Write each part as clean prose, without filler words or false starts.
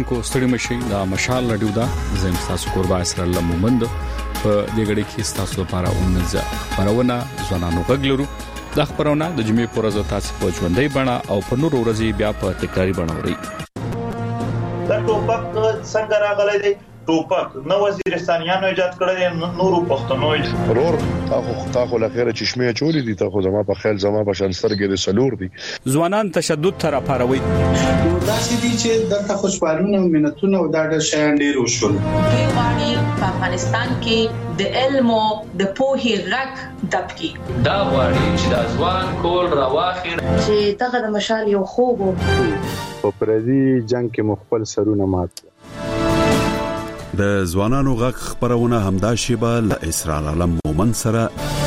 اوریدونکو ستړي مشي د مشال رادیو دا زم تاسو قربا اسر الله مومند په دې غړي کې تاسو لپاره اومنځه خبرونه ځوانانو غږلرو د خبرونه د جمعې پر ورځ تاسو په ژوندۍ بڼه او په نور ورځې بیا په تکراری بڼه اوري دا ټوپک څنګه راغلی دی ټوپک نو وزیرستانیانو ایجاد کړی نورو پښتنو ضرور تاسو لخيره چشمه چولې دي تاسو زما په خیال زما په شنسترګې د سلور دي ځوانان تشدد تر اپاروي دا چې دي چې د خوشحالونه ملتونه او د شان ډیر وشول دیوانی په افغانستان کې د علم او د پوهې غږ دبکی دا وړي چې د ځوان کول رواخر چې دغه د مشال یو خوب په پردي جنگ کې مخبل سرونه مات د ځوانانو غږ خبرونه همدا شیبه ل اسرار علم مومن سره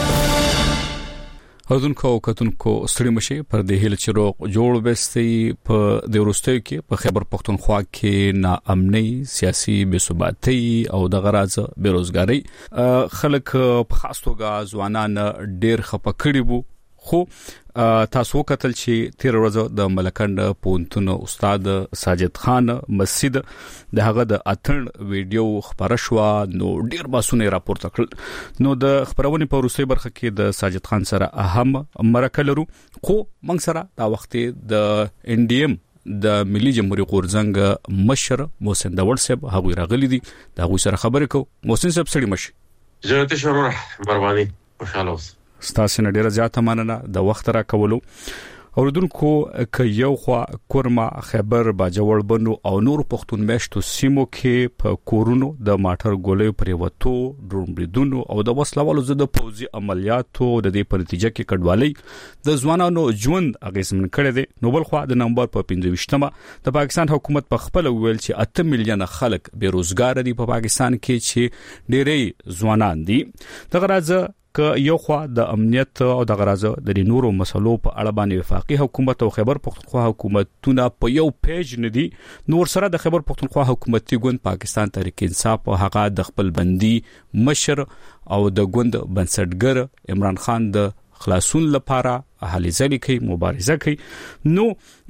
اذن کو کتونکو ستړي مشي پر د هیل چروق جوړ بستي په د ورستۍ کې په خیبر پختونخوا کې ناامنۍ سیاسي بې ثباتۍ او د غراض بیروزګاری خلک په خاص توګه ځوانان ډېر خپکړي وو خو تاسو کتل چې تیر ورځ د ملکند پونتون استاد ساجد خان مسجد د هغه د اتن ویډیو خبره شو نو ډیر باسونه راپورته کړل نو د خبرونه په روسي برخه کې د ساجد خان سره اهم مرکه لرو خو موږ سره دا وخت د انډیم د ملي جمهوریت غورځنګ مشر محسن داوړ صاحب هغه راغلي دي دا غو سره خبرې کو محسن صاحب سړي مشي جنت شرور مروانی خوشاله اوس ستاسو نه ډیره زیاته مننه د وخت را کولو اوردونکو ک یو خوا کورما خبر باجوړ بنو او نور پښتون میشتو سیمو کې په کورونو د ماټر ګولې پریوتو ډرومبریدونو او د وسلوالو زده پوزي عملیاتو د دې په نتیجه کې کډوالۍ د ځوانانو ژوند اغیزمن کړي دي نو بل خو د نومبر په 15مه د پاکستان حکومت په خپل ویل چې 8 میلیون خلک بیروزګار دي په پاکستان کې چې ډېری ځوانان دي دغه راځه ک یو خوا د امنیت او د غرازه د نورو مسلو په اړه باندې وفاقي حکومت او خیبر پختونخوا حکومتونه په یو پیج ندي نور سره د خیبر پختونخوا حکومتي ګوند پاکستان تحریک انصاف او هغه د خپل بندي مشر او د ګوند بنسټګر عمران خان د خلاصون لپاره هلي ځلې کوي مبارزه کوي نو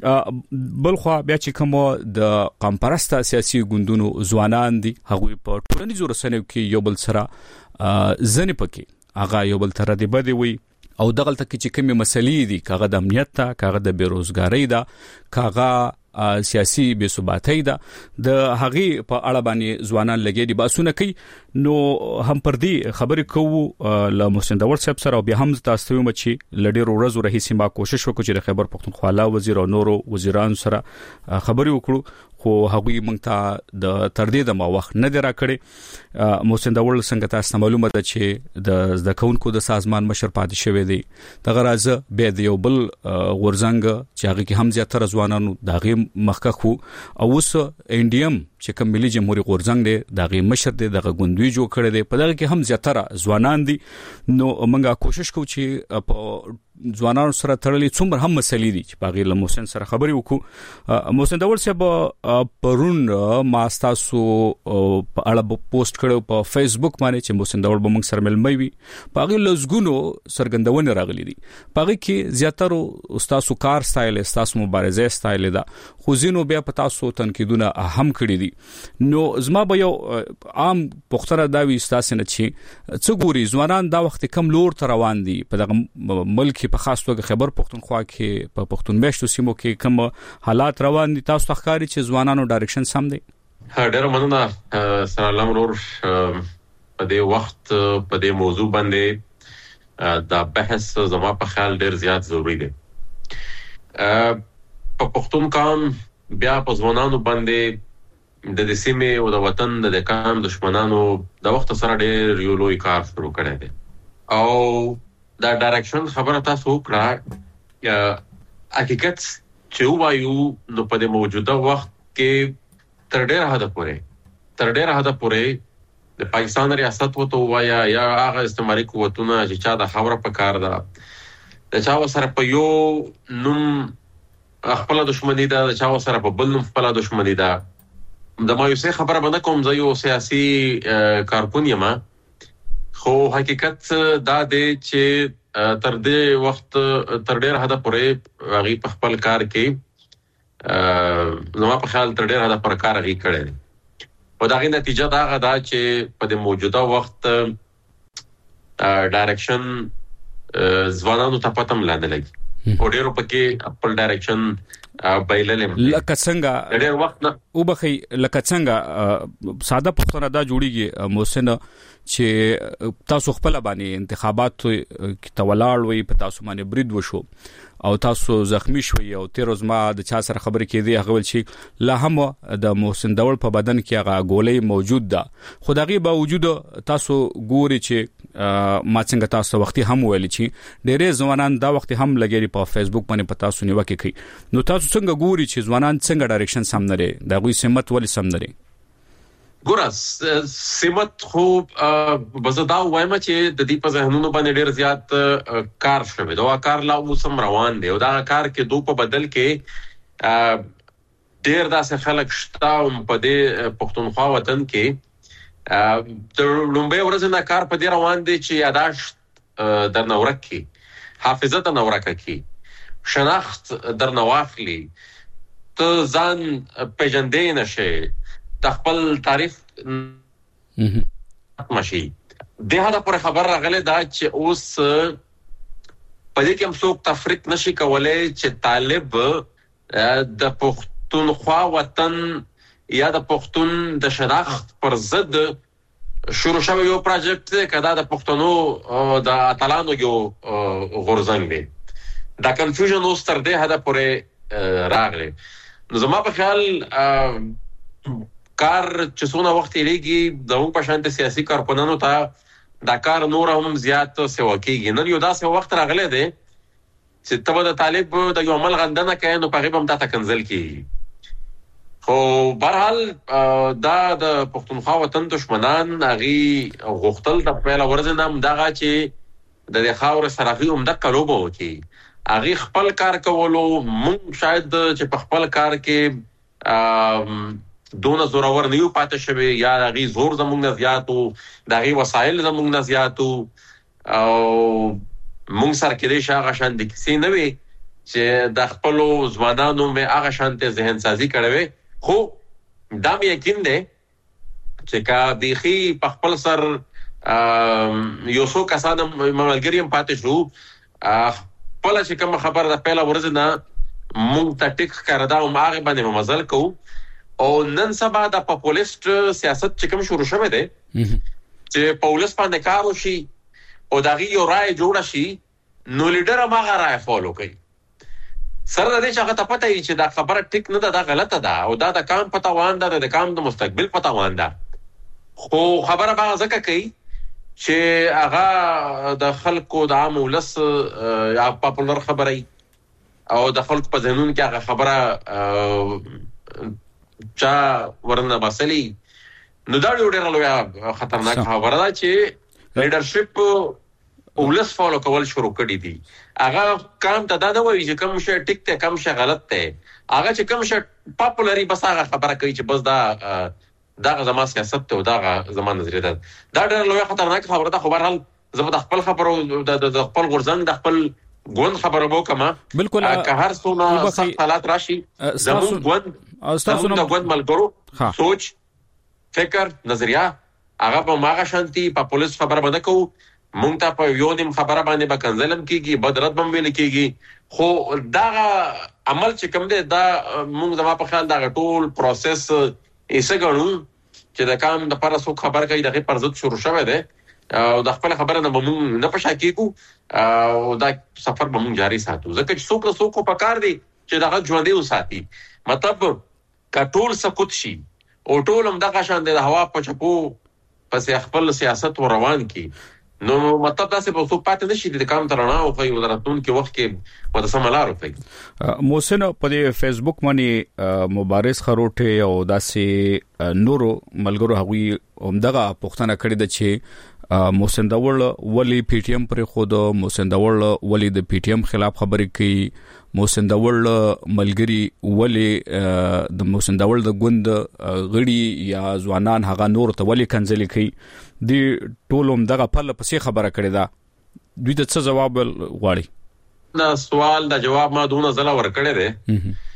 بلخوا بیا چې کوم د قامپرسته سیاسي ګوندونو ځوانان دي هغه په ټولنیزو رسنیو کې یو بل سره ځنې پکې اغه یو بل تر دې بده وي او دغه تل کې چې کومه مسلې دي کاغه د امنیت ته کاغه د بیروزګاری ده کاغه سیاسي بې ثباتۍ ده د هغه په اړه باندې ځوانان لګي دي باسونه کوي نو هم پر دې خبرې کوو ل محسن داوړ صاحب سره او به هم تاسو مچي لډیر ورځ رهي سیمه کوشش وکړو چې د خیبر پختونخوا لا وزیر او نورو وزیران سره خبرې وکړو خو هغه مونږ ته د تر دې د ما وخت نه درا کړي محسن داوړ څنګه تاسو معلومه ده چې د ځکونکو د سازمان مشر پاتې شوی دی د غرازه به د یو بل غورځنګ چې هغه کې هم زیاتره ځوانانو داغه مخکخ او اوس انډیم چې کوم ملي جمهوریت غورځنګ دی داغه مشر دی دغه ګوندوی جوړ کړی دی په دغه کې هم زیاتره ځوانان دي نو موږ کوشش کوو چې په ځوانانو سره تړلې څومره هم مسلې دي چې باغې له محسن سره خبرې وکړو محسن داوړ صاحب پرون ما تاسو په اړه پوسټ کړو په فیسبوک باندې چې محسن داوړ به موږ سره ملمي وي باغې لزګونو سرګندونه راغلي دي باغې کې زیاتره استادو کار سټایل استاسو مبارزه سټایل ده خو زینو بیا په تاسو تنقیدونه اهم کړی دي نو زما به یو عام پختره دا وی استاسو نه چې څو ګوري ځوانان دا وخت کم لور تر روان دي په دغه ملک په خاص توګه خیبر پختونخوا کې په پختون میشتو سیمو کې کوم حالات روان دي تاسو ښکاری چې ځوانانو ډایرکشن سم دی ډېر مننه سلام نور په دې وخت په دې موضوع باندې دا بحث زما په خیال ډېر زیات ضروری دی په پختون کام بیا په ځوانانو باندې د سیمې او د وطن د کام دشمنانو د وخت سره ډېر یو لوی کار شروع کړی دی او دا ډایرکشن خبره تاسو وکړه حقیقت چې وایو نو په دې موجوده وخت کې تر ډېر حد پورې د پاکستان ریاست وته وایا یا هغه استعماري قوتونه چې چا د خبره په کار ده د چا سره په یو نوم خپل دښمنی ده د چا سره په بل نوم خپل دښمنی ده د مایوسه خبره باندې کوم زه یو سیاسي کارکون یم خو حقیقت دا دی چې تر دې وخت تر ډېر حد پورې هغه په خپل کار کې زما په خیال تر ډېر حد پر کار غي کړي او دا غي نتیجه دا غدا چې په د موجوده وخت ډایرکشن ځوانانو ته پتم لاندې لګي او ډېر پکې خپل ډایرکشن بایللم لکه څنګه ډېر وخت نه وبخي لکه څنګه ساده پښتنه دا جوړیږي محسن چې تاسو خپل باندې انتخابات کې تولاړ وي په تاسو باندې برید وشو او تاسو زخمی شوي او تیروزما د چا سره خبرې کېدی هغه ول چې لا هم د محسن دول په بدن کې هغه ګولې موجود ده خو دغه باوجود تاسو ګوري چې ما څنګه تاسو وختي هم ویل چې ډېرې ځوانان دا وخت هم لګېري په فیسبوک باندې په تاسو نیوکه کوي نو تاسو څنګه ګوري چې ځوانان څنګه ډایرکشن سم نه لري دا غوي سمت ولې سم نه لري ګورس سمت خو بزدا وایم چې د دې په ذهنونو باندې ډېر زیات کار شوی دا کار لا اوسم روان دی او دا کار کې دوه په بدل کې ډېر داسې خلک شته په دې پښتونخوا وطن کې تر لومبه ورځ نه کار په دې روان دی چې یاداشت در نورک کی حافظه در نورک کی شناخت در نواخلی ته ځان پېژندې نشي تخپل تعریف ماشي د هغه پر خبر راغله دا چې اوس په دې کې هم څوک تفریق نشي کولای چې طالب د پښتونخوا وطن یا د پښتون د شناخت پر ضد شروع شوی یو پروژه کدا د پښتنو د اتلانو یو غورځنګ دی دا کنفیوژن اوس تر دې حد پورې راغلی نو زما په خیال کار چې څونه وخت لريږي د په شانته سیاسي کارپونانو ته دا کار نور هم زیات سوا کېږي نن یو داسې وخت راغلی دی چې تبه د طالب د یو عمل غندنه کوي نو په غیب هم تا کنزل کېږي خو بهرحال دا د پښتونخوا وطن دشمنان هغه غوښتل د پیله ورځ نام دغه چې د خاور سرغي هم د کلوبو وکي هغه خپل کار کولو مونږ شاید چې په خپل کار کې دونه زورور نیو پاتې شوی یا هغه زور زموږ نه زیاتو دغه وسایل زموږ نه زیاتو او مونږ سره کې شاغه شان د کیسې نه وي چې د خپل ځوانانو مې هغه شانته ذهن سازي کړوي خو دا مې یقین دی چې کا بيخي په خپل سر یو څو کسان ملګریم پاتې شو خپل چې کوم خبر د پیله ورځ نه مونږ ته ټیک کړدا او هغه باندې مزل کوو او نن سبا د پاپولیست سیاست چې کوم شروع شوه دی چې پولیس باندې کار وشي او دغه یو رائے جوړ شي نو لیډر هغه رائے فالو کوي سره د دې چې هغه ته پته وي چې دا خبره ټیک نه ده دا غلطه ده او دا د کام پتا وان ده د کام د مستقبل پتا وان ده خو خبره به ځکه کوي چې هغه د خلکو د عام ولس یا پاپولر خبري او د خلکو په ذهنونو کې هغه خبره چا ورنه باسلی نو دا ډېر لوی خطرناک خبره ده چې لیډرشپ ولس فالو کول شروع کړي دي هغه کام ته دا نه وایي چې کوم شی ټیک ته کوم شی غلط ته هغه چې کوم شی پاپولري بس هغه خبره کوي چې بس دا زما سیاست ته دا زما نظریه ده دا ډېر لوی خطرناک خبره ده خو بهرحال زه د خپل خبرو د خپل غورځنګ د خپل ګوند خبره مو کما بالکل که هر څونه سخت حالات راشي زمون ګوند زمون د ګوند ملګرو سوچ فکر نظریه هغه په ماغه شانتي په پولیس خبره باندې کو مونږ ته په یو نیم خبره باندې به کنزلم کیږي بدرت بم ویل کیږي خو دا عمل چې کوم دی دا مونږ زما په خیال دا ټول پروسس ایسه غنو چې د کام د پر څو خبر کوي دغه پرځت شروع شوه دی او د خپل خبره نه مونږ نه پښا کیږو او دا سفر به مونږ جاری ساتو ځکه چې څوک په کار دی چې دغه ژوندې وساتي مطلب کټول سکوت شي او ټول هم دغه شان د هوا په چپو پسې خپل سیاست روان کی نو مطلب دا څه په څوک پاتې نشي د کام ترانه او په ودرتون کې وخت کې متسملارو کوي محسن په فیسبوک باندې مبارز خروټه او داسې نورو ملګرو هغوی همدغه پوښتنه کړې ده چې محسن داول ولی پی ټی ایم پر خود محسن داول ولی د پی ټی ایم خلاف خبرې کوي محسن داول ملګری ولی د محسن داول د ګوند غړي یا ځوانان هغه نور ته ولی کنځلي کوي دی ټولوم دغه په پسې خبره کړې ده دوی ته څه جواب غواړي دا سوال د جواب ما دونه زله ور کړې ده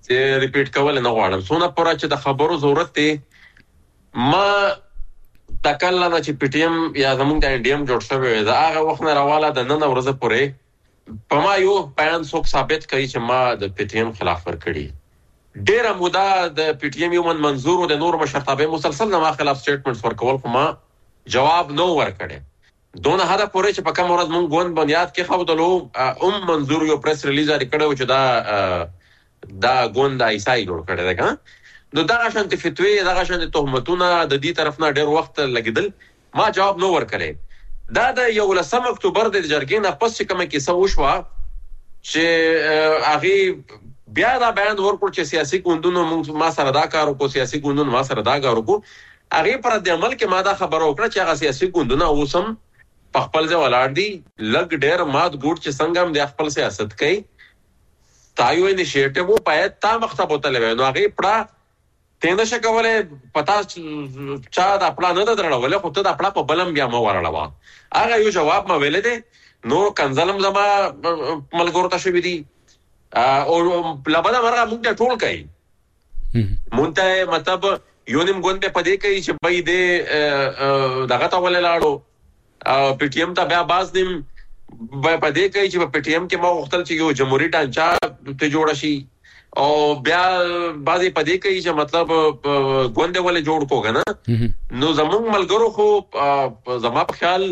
چې ریپیټ کول نه غواړم سونه پورا چې د خبرو ضرورت دی ما د کله نه چې پی ټی ایم یا زموږ د انډیم جوړ شوی دا هغه وخت نه راواله د نن ورځ پورې په ما یو بیان څوک ثابت کوي چې ما د پی ټی ایم خلاف ورکړي ډیره موده د پی ټی ایم یو منظور او د نور مشرتابه مسلسل نه ما خلاف سټیټمنټس ورکول خو ما جواب نو ورکړي دونه هدا پورې چې په کوم ورځ مونږ غون بنیاد کې خو دلو منظور یو پریس ریلیز لري کړو چې دا غون د ایسای جوړ کړی دی کنه نو دا شانتي فتوی دا شانتي تهمتونه د دې طرف نه ډیر وخت لګیدل ما جواب نو ورکړي دا د 11 اکتوبر د جرګې نه پس کومه کیسه وشوه چې هغه بیا دا بیان ورکړ چې سیاسي ګوندونو ما سره دا کار وکړو سیاسي ګوندونو ما سره دا کار وکړو هغه پر د عمل کې ما دا خبره وکړه چې هغه سیاسي ګوندونه اوسم په خپل ځای ولاړ دي لګ ډیر مات ګوټ چې څنګه هم د خپل سیاست کوي تایو انیشیټیو پای تا مختبو تلوي نو هغه پړه تینده شکوله پتا چا دا خپل نه درړول خو ته دا خپل په بلم بیا مو ورړوا هغه یو جواب ما ویل دي نو کنزلم زما ملګرو ته شوی دي او لبدا مرغه مونږ ټول کوي مونته مطلب یونیم ګوند په دې کوي چې بای دې دغه ته وللاړو پی ټی ایم ته بیا باز نیم په دې کوي چې په پی ټی ایم کې ما وختل چې یو جمهوریت ډانچا ته جوړ شي او بیا بازي په دې کوي چې مطلب ګوند ولې جوړ کوګ نه نو زمونږ ملګرو خو زما په خیال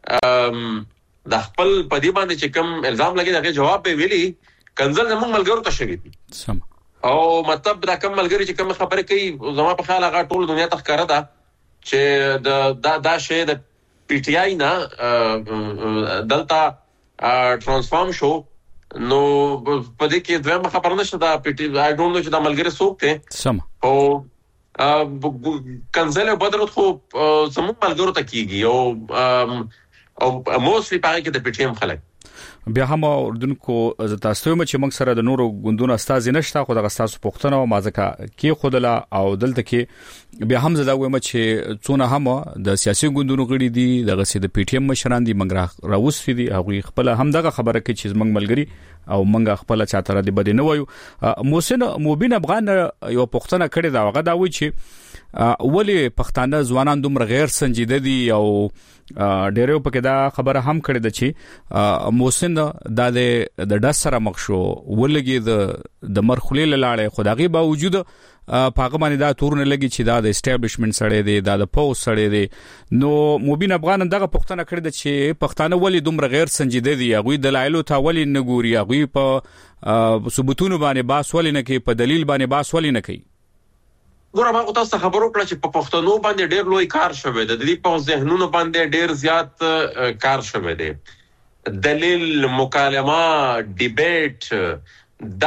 د خپل په دې باندې چې کوم الزام لګي دغه جواب به ویلي کنزل زموږ ملګرو ته شوی دي سم او مطلب دا کوم ملګری چې کوم خبره کوي زما په خیال هغه ټول دنیا ته ښکاره ده چې دا شی د پی ټی آی نه دلته ترانسفارم شو نو په دې کې دویم خبر نشته دا پی ټی آی ډونټ نو چې دا ملګری څوک ته سم او کنزل بدرت خو زموږ ملګرو ته کیږي او موسلی پاره کې د پی ټی ایم خلک بیا هم اردوونکو تاسو چې موږ سره د نورو غوندونو استاد نشته خو د تاسو پوښتنه او مازکه کې خودله او دلته کې بیا هم زدا وایم چې څونه هم د سیاسي غوندونو غړي دي دغه سي د پی ټی ایم مشران دي موږ راوستي دي هغه خپل هم دغه خبره کوي چې موږ ملګری او موږ خپل چاته را دي بد نه وایو محسن مبین افغان یو پوښتنه کړې دا هغه دا وایي چې ولی پښتانه ځوانان دومره غیر سنجیده دي او ډیرو پکې دا خبره هم کړې ده چې محسن د ډس سره مخ شو ولګي د مرخلي لاله خدایي باوجود پاغه باندې دا تورن لګي چې دا د اسټابلیشمنت سره دی دا د پوس سره دی نو مبین افغان دغه پښتنه کړې ده چې پښتانه ولی دومره غیر سنجیده دي هغه دلایل ته ولی نه ګوري هغه په ثبوتونو باندې باس ولی نه کوي په دلیل باندې باس ولی نه کوي ګوره ما تاسو خبرو کړه چې په پښتنو باندې ډېر لوی کار شوی دی د دې په ذهنونو باندې ډېر زیات کار شوی دی دلیل مکالمه ډیبیټ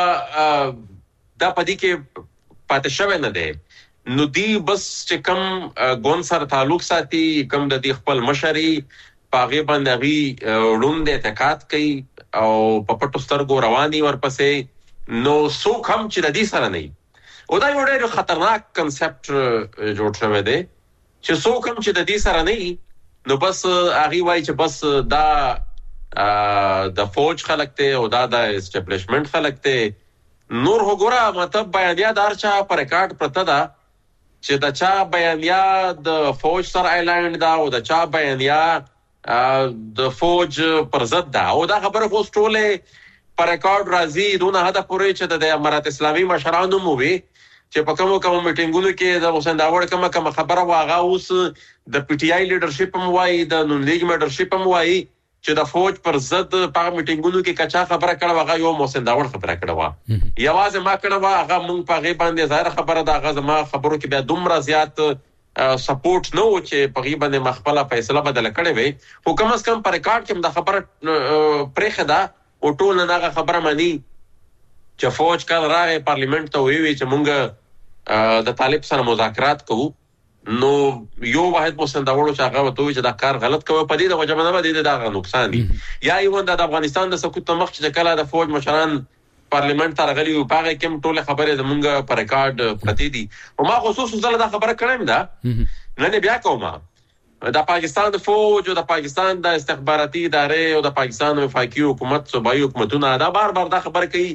دا پدې کې پاتې شوی نه دی نو دی بس چې کوم ګون سره تعلق ساتي کوم د دې خپل مشري پاغه باندې وړوند اعتقاد کوي او په پټو سترګو رواني ورپسې نو څوک هم چې د دې سره نه او دا یو ډېر خطرناک کنسپټ جوړ شوی دی چې څوک هم چې د دې سره نه نو بس هغه وایي چې بس دا د فوج خلک ته او دا د اسټابلیشمنت خلک ته نور وګوره مطلب بیانیا دارچا پر ریکارډ پرته دا چې دا چا بیانیا د فوج سره اعلان دا او دا چا بیانیا د فوج پر ضد دا او دا خبره خو ټوله پر ریکارډ راځي دونه هدا پورې چې د امارات اسلامي مشرانو مو وي چې په کومو میټینګونو کې د حسین داوړ کومه خبره واغه اوس د پی ټی آی لیډرشپ هم وایي د نون لیگ لیډرشپ هم وایي چې د فوج پر ضد په میټینګونو کې کچا خبره کړه واغه یو حسین داوړ خبره کړه وا یوازې ما کړه واغه مونږ په غي باندې ظاهر خبره دا غزه ما خبرو کې بیا دومره زیات سپورټ نو چې په غي باندې مخبله فیصله بدل کړي وي حکومت اس کم پر ریکارډ کې د خبره پرېخه دا او ټول نه خبره مانی چې فوج کله راغی پارلیمنت ته وی چې مونږ د طالب سره مذاکرات کوو نو یو واحد مسنداوړو چې هغه وته چې دا کار غلط کوي په دې د وجه باندې دا نقصان دي یا یو د افغانستان د سقوط مخ چې کله د فوج مشران پارلیمنت ته راغلي او هغه کوم ټول خبره زمونږ پر ریکارډ پرتی دي او ما خصوصا زله دا خبره کړم دا نه بیا کومه د پاکستان د فوج او د پاکستان د استخباراتي ادارې او د پاکستان وفاقي حکومت صوبایي حکومتونه دا بار دا خبره کوي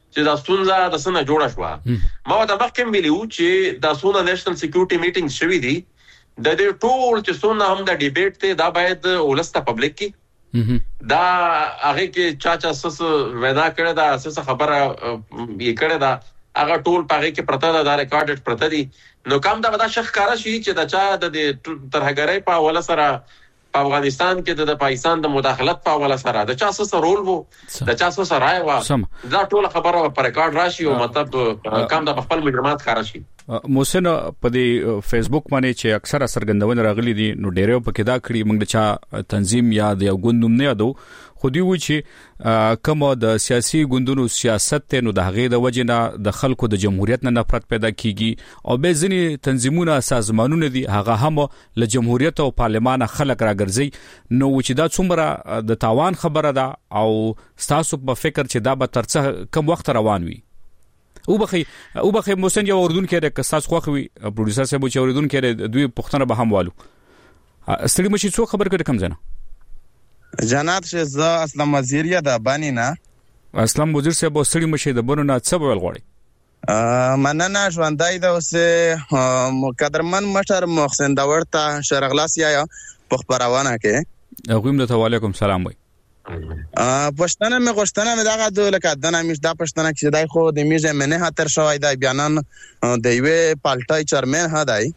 چې دا ستونزه د سنه جوړه شو. ما دا مخکې ویلو چې دا سونه نېشنل سکیورټي میټینګ شوې دي د دې ټول چې سونه هم د ډیبیټ ته دا باید ولسته پبلک کی دا هغه کې چا سس وینا کړه دا اساس خبره یې کړه دا هغه ټول پاره کې پرته دا ریکارډډ پرته دي نو کوم دا ودا شخ کار شي چې دا چا د ترهګرۍ په ول سره په افغانستان کې د پاکستان د مداخلت په ول سره د چا سس رول وو د چا سس راي وا دا ټول خبره په ریکارډ راشي او مطلب کوم دا خپل مجرمات کار شي. محسن په دې فیسبوک باندې چې اکثره سرګندونه راغلي دي نو ډیرو په کې دا کړی موږ د چا تنظیم یا د یو ګوندوم نه یادو خو دی و چې کوم د سیاسي ګوندونو سیاست ته نو د هغه د وجنه د خلکو د جمهوریت نه نفرت پیدا کیږي او به ځینی تنظیمونه سازمانونه دي هغه هم له جمهوریت او پارلمان خلک راګرځي نو چې دا څومره د تاوان خبره ده او تاسو په فکر چې دا به ترڅه کم وخت روان وي او بخي محسن یو اردن کې د کساس خوخوي پروډوسر صاحب چې اردن کې دوی پښتنه به هم والو ستړي مشي څو خبر کړ کم زنه جنات شه اسلام وزیریه د بانی نه اسلام وزیر صاحب ستړي مشي د بونو نه څه ویل غواړي مننه ژوندای د اوسه مقدرمن مشر محسن داور ته شرغلاس یا په خبرونه کې غویم د علیکم سلام وای پښتنه مې غوښتنه مې دغه د لکه د نامیش د پښتنه کې دای خو د میزه منه هتر شوی د بیانان د یوې پالټای چیرمن هداي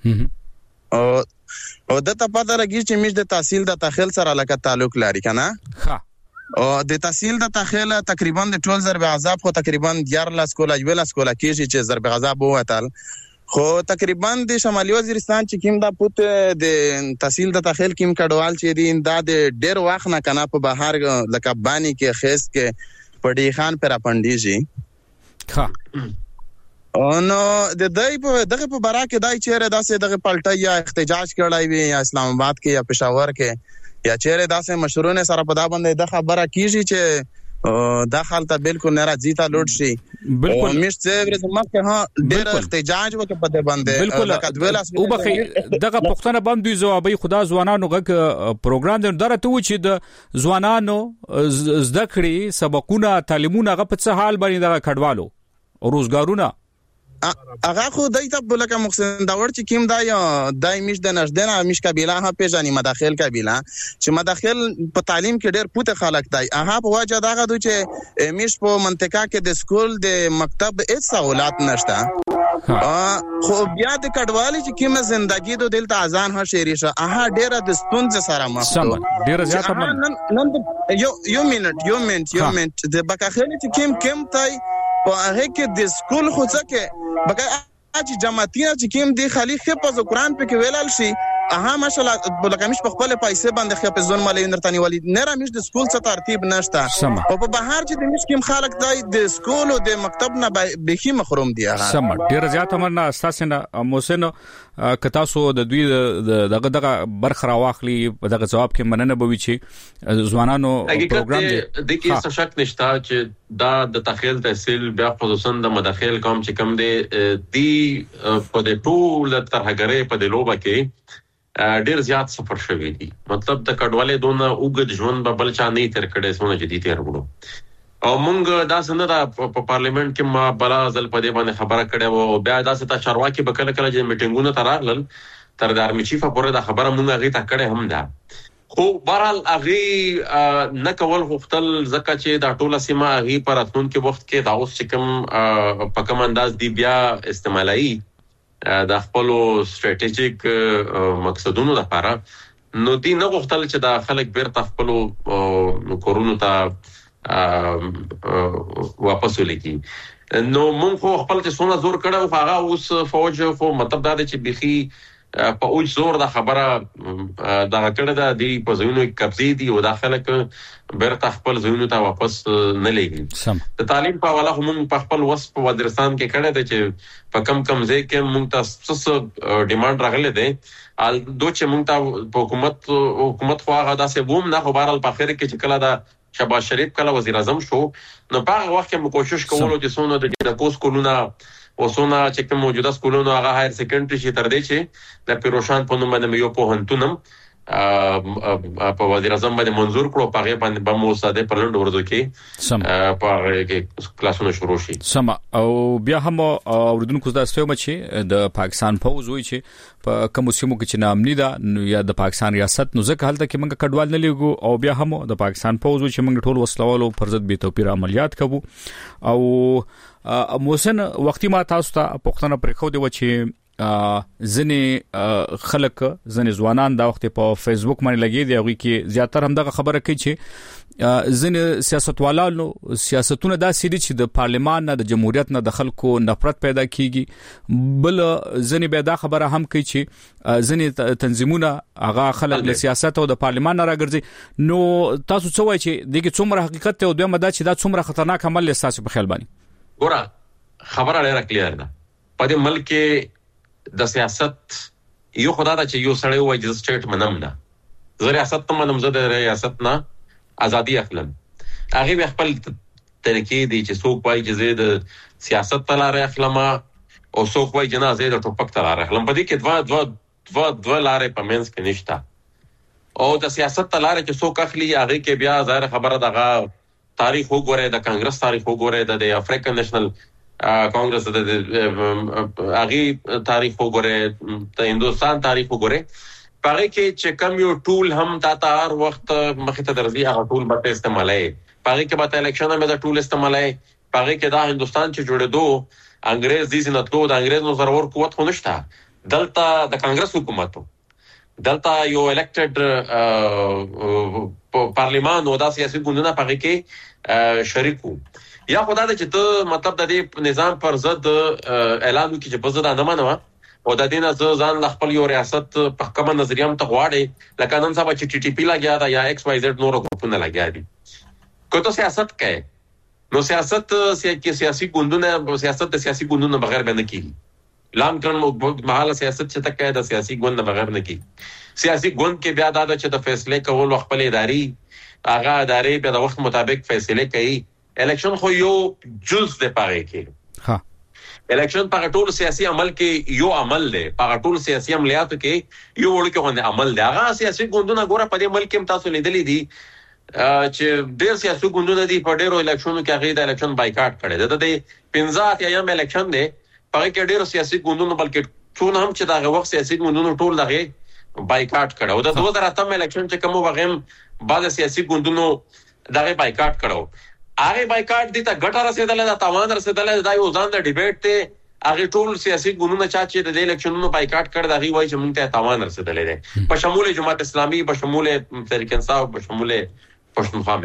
او د ته پته راګی چې میز د تحصیل د تخیل سره لکه تعلق لري کنه ها او د تحصیل د تخیل تقریبا د ټول ضرب عذاب خو تقریبا 11 کولا یولا کولا کېږي چې ضرب عذاب وته خو تقریبا د شمالي وزیرستان چې کیم دا پوت د تحصیل د تخیل کیم کډوال چې دین دا د ډیر وخت نه کنه په بهر لکه بانی کې خیس کې پډی خان پر اپندیږي ها نو د دای په دغه په برا کې دای چیرې داسې دغه پلټي یا احتجاج کړای وي یا اسلام آباد کې یا پېښور کې یا چیرې داسې مشرونه سره په دا باندې د خبره کیږي چې داخل ته بالکل نه راځي تا لوټ شي بالکل مشته ورته مکه ها ډېر احتجاج وکړه په دې باندې او بخي دغه پښتنه باندې جوابي خدا ځوانانو غک پروګرام درته و چې د ځوانانو زده کړې سبقونه تعلیمونه غ په څه حال باندې دغه کډوالو او روزګارونه هغه خو دایته لکه محسن داور چې کیم دای میش د نشدنه میش قبیله ها پیژني مداخل قبیله چې مداخل په تعلیم کې ډېر پوت خلک دی هغه په وجه داغه دوی چې میش په منطقه کې د سکول د مکتب هیڅ سہولت نشته خو بیا د کډوالي چې کیمه ژوندۍ د دلته اذان ها شعري شه هغه ډېر د ستونزې سره مخ ډېر زیاته نن یو منټ د بکاخل چې کیم تای په هغه کې د سکول خو ځکه بګا چې جماعتونه چې کیم دی خالی خپل قرآن په کې ویلل شي اها ماشاءالله بلکمیش په خپل پیسې باندې خپل ځون مالي نرتنی ولی نه رامیش د سکول څخه ترتیب نشته او په بهر چې د مشکیم خلک دای د سکول او د مکتب نه به محروم دي سم ډیر زیات امرنا اساسنه محسن کتاسو د دوی دغه برخه راواخلی دغه جواب کې مننه بوي چې ځوانانو پروګرام د کې څه شک نشته چې دا د تخیل تحصیل بیا خصوصا د مداخل کوم چې کم دی په د ټول ترهګرۍ په د لوبه کې ډیر زیات سفر شوی دی مطلب د کډوالې دونه اوګد ژوند به بل چا نه تر کړي سونه جدي تیر وړو او مونږ دا څنګه په پارلیمنت کې ما بلا ځل په دې باندې خبره کړې او بیا دا څه چارواکي به کله کله چې میټینګونه ترغلل تر د ارمی چیف پورې دا خبره مونږ هغه ته کړې هم ده خو بهرحال هغه نه کول غوښتل ځکه چې دا ټوله سیمه هغه پر اتون کې وخت کې دا اوس چې کوم په کوم انداز دی بیا استعمالي د خپل ستراتیژیک مقصدونو لپاره نو دی نه غوښتل چې دا خلک بیرته خپل کورونو ته واپس ولګي نو مونږ خو خپل چې څونه زور کړو هغه اوس فوج خو مطلب دا چې بيخي په اوج زور دا خبره دا کړه د په ځینو قبضې دي او داخله ک بیرته خپل ځینو ته واپس نه لګي د تعلیم په حواله هم په خپل وسط په وزیرستان کې کړه د چې په کم ځای کې مونږ تاسو ډیماند راغله دي ال دوی چې مونږ ته حکومت خو هغه داسې بوم نه خو بهرال په اخر کې چې کله دا شهباز شریف کله وزیر اعظم شو نو په هغه وخت کې مو کوشش کولو چې څونه د کوس کولونه وسونه چې کوم موجوده سکولونو هغه هایر سیکنډري شي تر دې چې د پیروشان په نوم باندې یو په هنتونم په وزیر اعظم باندې منزور کړو په باندې به مو ساده په لند ورځو کې په کې کلاسونه شروع شي سم او بیا هم اوردونکو دا سوي مچ د پاکستان فوج وی چې په کوم سیمو کې چې نامني ده یا د پاکستان ریاست نو ځکه حالت کې موږ کډوال نه لیګو او بیا هم د پاکستان فوج چې موږ ټول وسلوالو پر ضد به توپیر عملیات کوو او موسن وختي ما تاسو ته پښتنه پرې خو دی و چې ځنې خلک ځنې ځوانان دا وخت په فیسبوک باندې لګي دی هغه کې زیاتره هم دغه خبره کوي چې ځنې سیاستوالانو سیاستونه دا سړي چې د پارلمان نه د جمهوریت نه د خلکو نفرت پیدا کیږي بل ځنې به دا خبره هم کوي چې ځنې تنظیمونه هغه خلک له سیاست او د پارلمان نه راګرځي نو تاسو څه وایي چې دغه څومره حقیقت ته او دوی مدا چې دا څومره خطرناک عمل لساسو په خیال باندې ګوره خبره ډیره کلیر ده په دې ملک د سیاست یو خدای دا چې یو سړی وایي چې سټیټ منم نه زه ریاست ته منم زه د ریاست نه ازادي اخلم هغه به خپل طریقې دي چې څوک وایي چې زه د سیاست ته لارې اخلم او څوک وایي چې نه زه د ټوپک ته لارې اخلم په دې کې دوه لارې په منځ کې نشته او د سیاست ته لارې چې څوک اخلي هغه کې بیا ظاهر خبره دغه تاریخ وګورئ د کانګرس تاریخ وګورئ د افریقن نېشنل کانګرس د هغه تاریخ وګورئ د هندستان تاریخ وګورئ پاره کې چې کم یو ټول هم تا هر وخت مخه ته درځي هغه ټول به استعمالای پاره کې به الیکشن هم د ټول استعمالای پاره کې دا هندستان چې جوړېدو انګريز دي سنتو د انګريز نو ضرور قوت خو نشته دلته د کانګرس حکومت دلته یو الیکټډ پارلیمان او د سیاسي ګوندونو پاره کې شریکو یا خدای دې چې ته مطلب د دې نظام پر ضد اعلان وکړي چې په ضد نه منو او د دې نه ځان ل خپل یو ریاست په کومه نظریه هم ته غواړي لکه نن سبا چې ټي ټي پی لګیا دا یا ایکس واي زد نور ګروپونه لګیا دي کوته سیاست کوي نو سیاست سیاسي ګوندونه سیاست د سیاسي ګوندونو بغیر باندې کیږي لانګ ټرم مهاله سیاست چې تک د سیاسي ګوند بغیر نه کیږي سیاسي ګوند کې بیا دا چې د فیصله کول خپل اداري هغه ادارې په د وخت مطابق فیصله کوي الیکشن خو یو جز د پاره کې ها الیکشن په ټول سیاسي عمل کې یو عمل دی په ټول سیاسي عملیاتو کې یو وړ کې غونډه عمل دی هغه سیاسي ګوندونه ګوره په دې ملک کې تاسو لیدلې دي چې ډېر سیاسي ګوندونه دي په ډېرو الیکشنونو کې هغه د الیکشن بایکاټ کړي د 15 ایام الیکشن دی په کې ډېر سیاسي ګوندونو بلکې څون هم چې دا وخت سیاسي ګوندونو ټول دغه بایکاټ کړي او د 2008 الیکشن چې کوم وغیم بعض سیاسي ګوندونو دغه بایکاټ کړو هغه بایکاټ دي ته ګټه رسیدله دا تاوان رسیدله دا یو ځان د ډیبیټ ته هغه ټول سیاسي ګوندونه چې د الیکشنونو بایکاټ کړ دا غي وایي چې مونږ ته تاوان رسیدله ده په شمول جماعت اسلامي په شمول تحریک انصاف په شمول پښتونخوا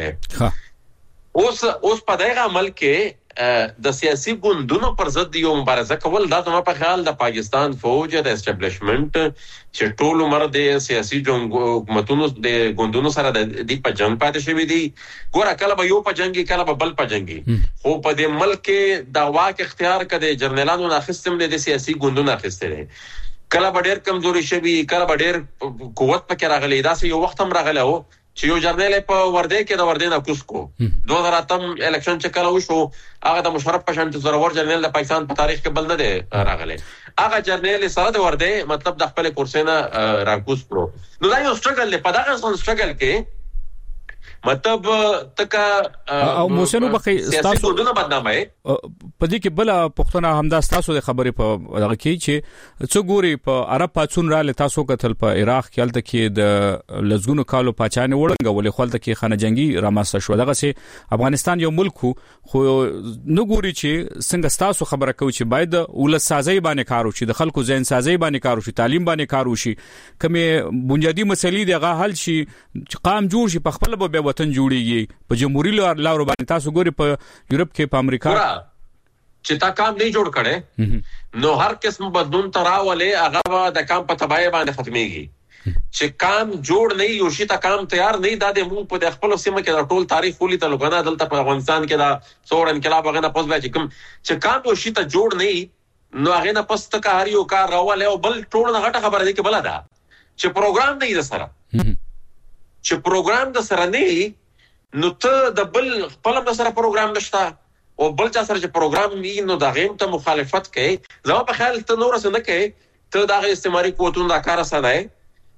مې اوس په دغه عمل کې د سیاسي ګوندونو پر ضد یو مبارزه کول دا زما په خیال د پاکستان فوج د اسټابلیشمنت چې ټول عمر د سیاسي حکومتونو د ګوندونو سره د دې په جنگ پاتې شوی دي ګوره کله به یو په جنگي کله به بل په جنگي خو په دې ملک کې د واک اختیار کړي جرنیلانو نه خستم د سیاسي ګوندونو اخیستل کله به ډېر کمزوري شوی کله به ډېر قوت پکې راغلی دا سه یو وخت هم راغلی او چې یو جرنیل په ورده کې د ورده نه کوسکو 2008 الیکشن چې کله وشو هغه د مشرف په شان ضرور جرنیل د پاکستان په تاریخ کې بل نه دی راغلی هغه جرنیل سره د ورده مطلب د خپل کورسینه راکوس پرو نو دا یو سټرګل دی په دغه سټرګل کې مطلب تکا او موسنو بخي تاسو دونه بدنامه په دې کې بل پښتنه همدا تاسو د خبرې په دغه کې چې څو ګوري په عرب پاتون را ل تاسو کتل په عراق کې الته کې د لزګونو کالو پاچانه وړنګولې خپل کې خانه جنگي رامسته شو دغه سي افغانستان یو ملک خو نو ګوري چې څنګه تاسو خبره کوي چې باید ولس سازي باندې کار وشي د خلکو ذهن سازي باندې کار وشي تعلیم باندې کار وشي کومه بنیادی مسلې دغه حل شي قام جوړ شي په خپل به وطن جوړیږي په جمهوریت لار باندې تاسو ګوري په یورپ کې په امریکا چې تا کام نه جوړ کړي نو هر قسم بدلون تراولې هغه د کام په تبعی باندې ختميږي چې کام جوړ نه یو شي تا کام تیار نه د مونږ په خپل سیمه کې د ټول تاریخ ولې ته لګنه دلته په افغانستان کې دا څور انقلاب غنه پوس بیا چې کوم چې کام یو شي ته جوړ نه نو هغه نه پس ته هر یو کار راولې او بل ټول نه غټه خبره دي کې بل دا چې پروګرام نه د سره چې پروګرام د سره نه نو ته د بل خپل د سره پروګرام نشته او بل چا سره چې پروګرام وي نو دا غیم ته مخالفت کوي زما په خیال ته نور څه نه کوي ته دا استعماري قوتونو دا کار اسانه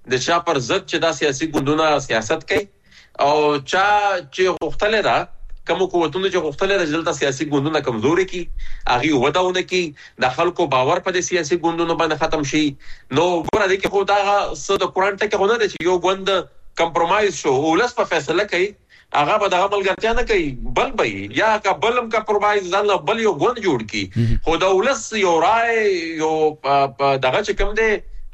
د چا پر ضد چې دا سیاسي ګوندونه سیاست کوي او چا چې غوښتل دا کوم قوتونه چې غوښتل د دلته سیاسي ګوندونه کمزوري کی هغه وداونه کی د خلکو باور په د سیاسي ګوندونو باندې ختم شي نو ګوره دي کې خو دا څه د قران ته کې غوډه دي چې یو ګوند کمپرمایز شو ولس په فیصله کوي هغه به دغه ملګرتیا نه کوي بل به یا کا بلم کمپرمایز ځان بل یو ګوند جوړ کی خو د ولس یو رائے یو دغه چې کوم دی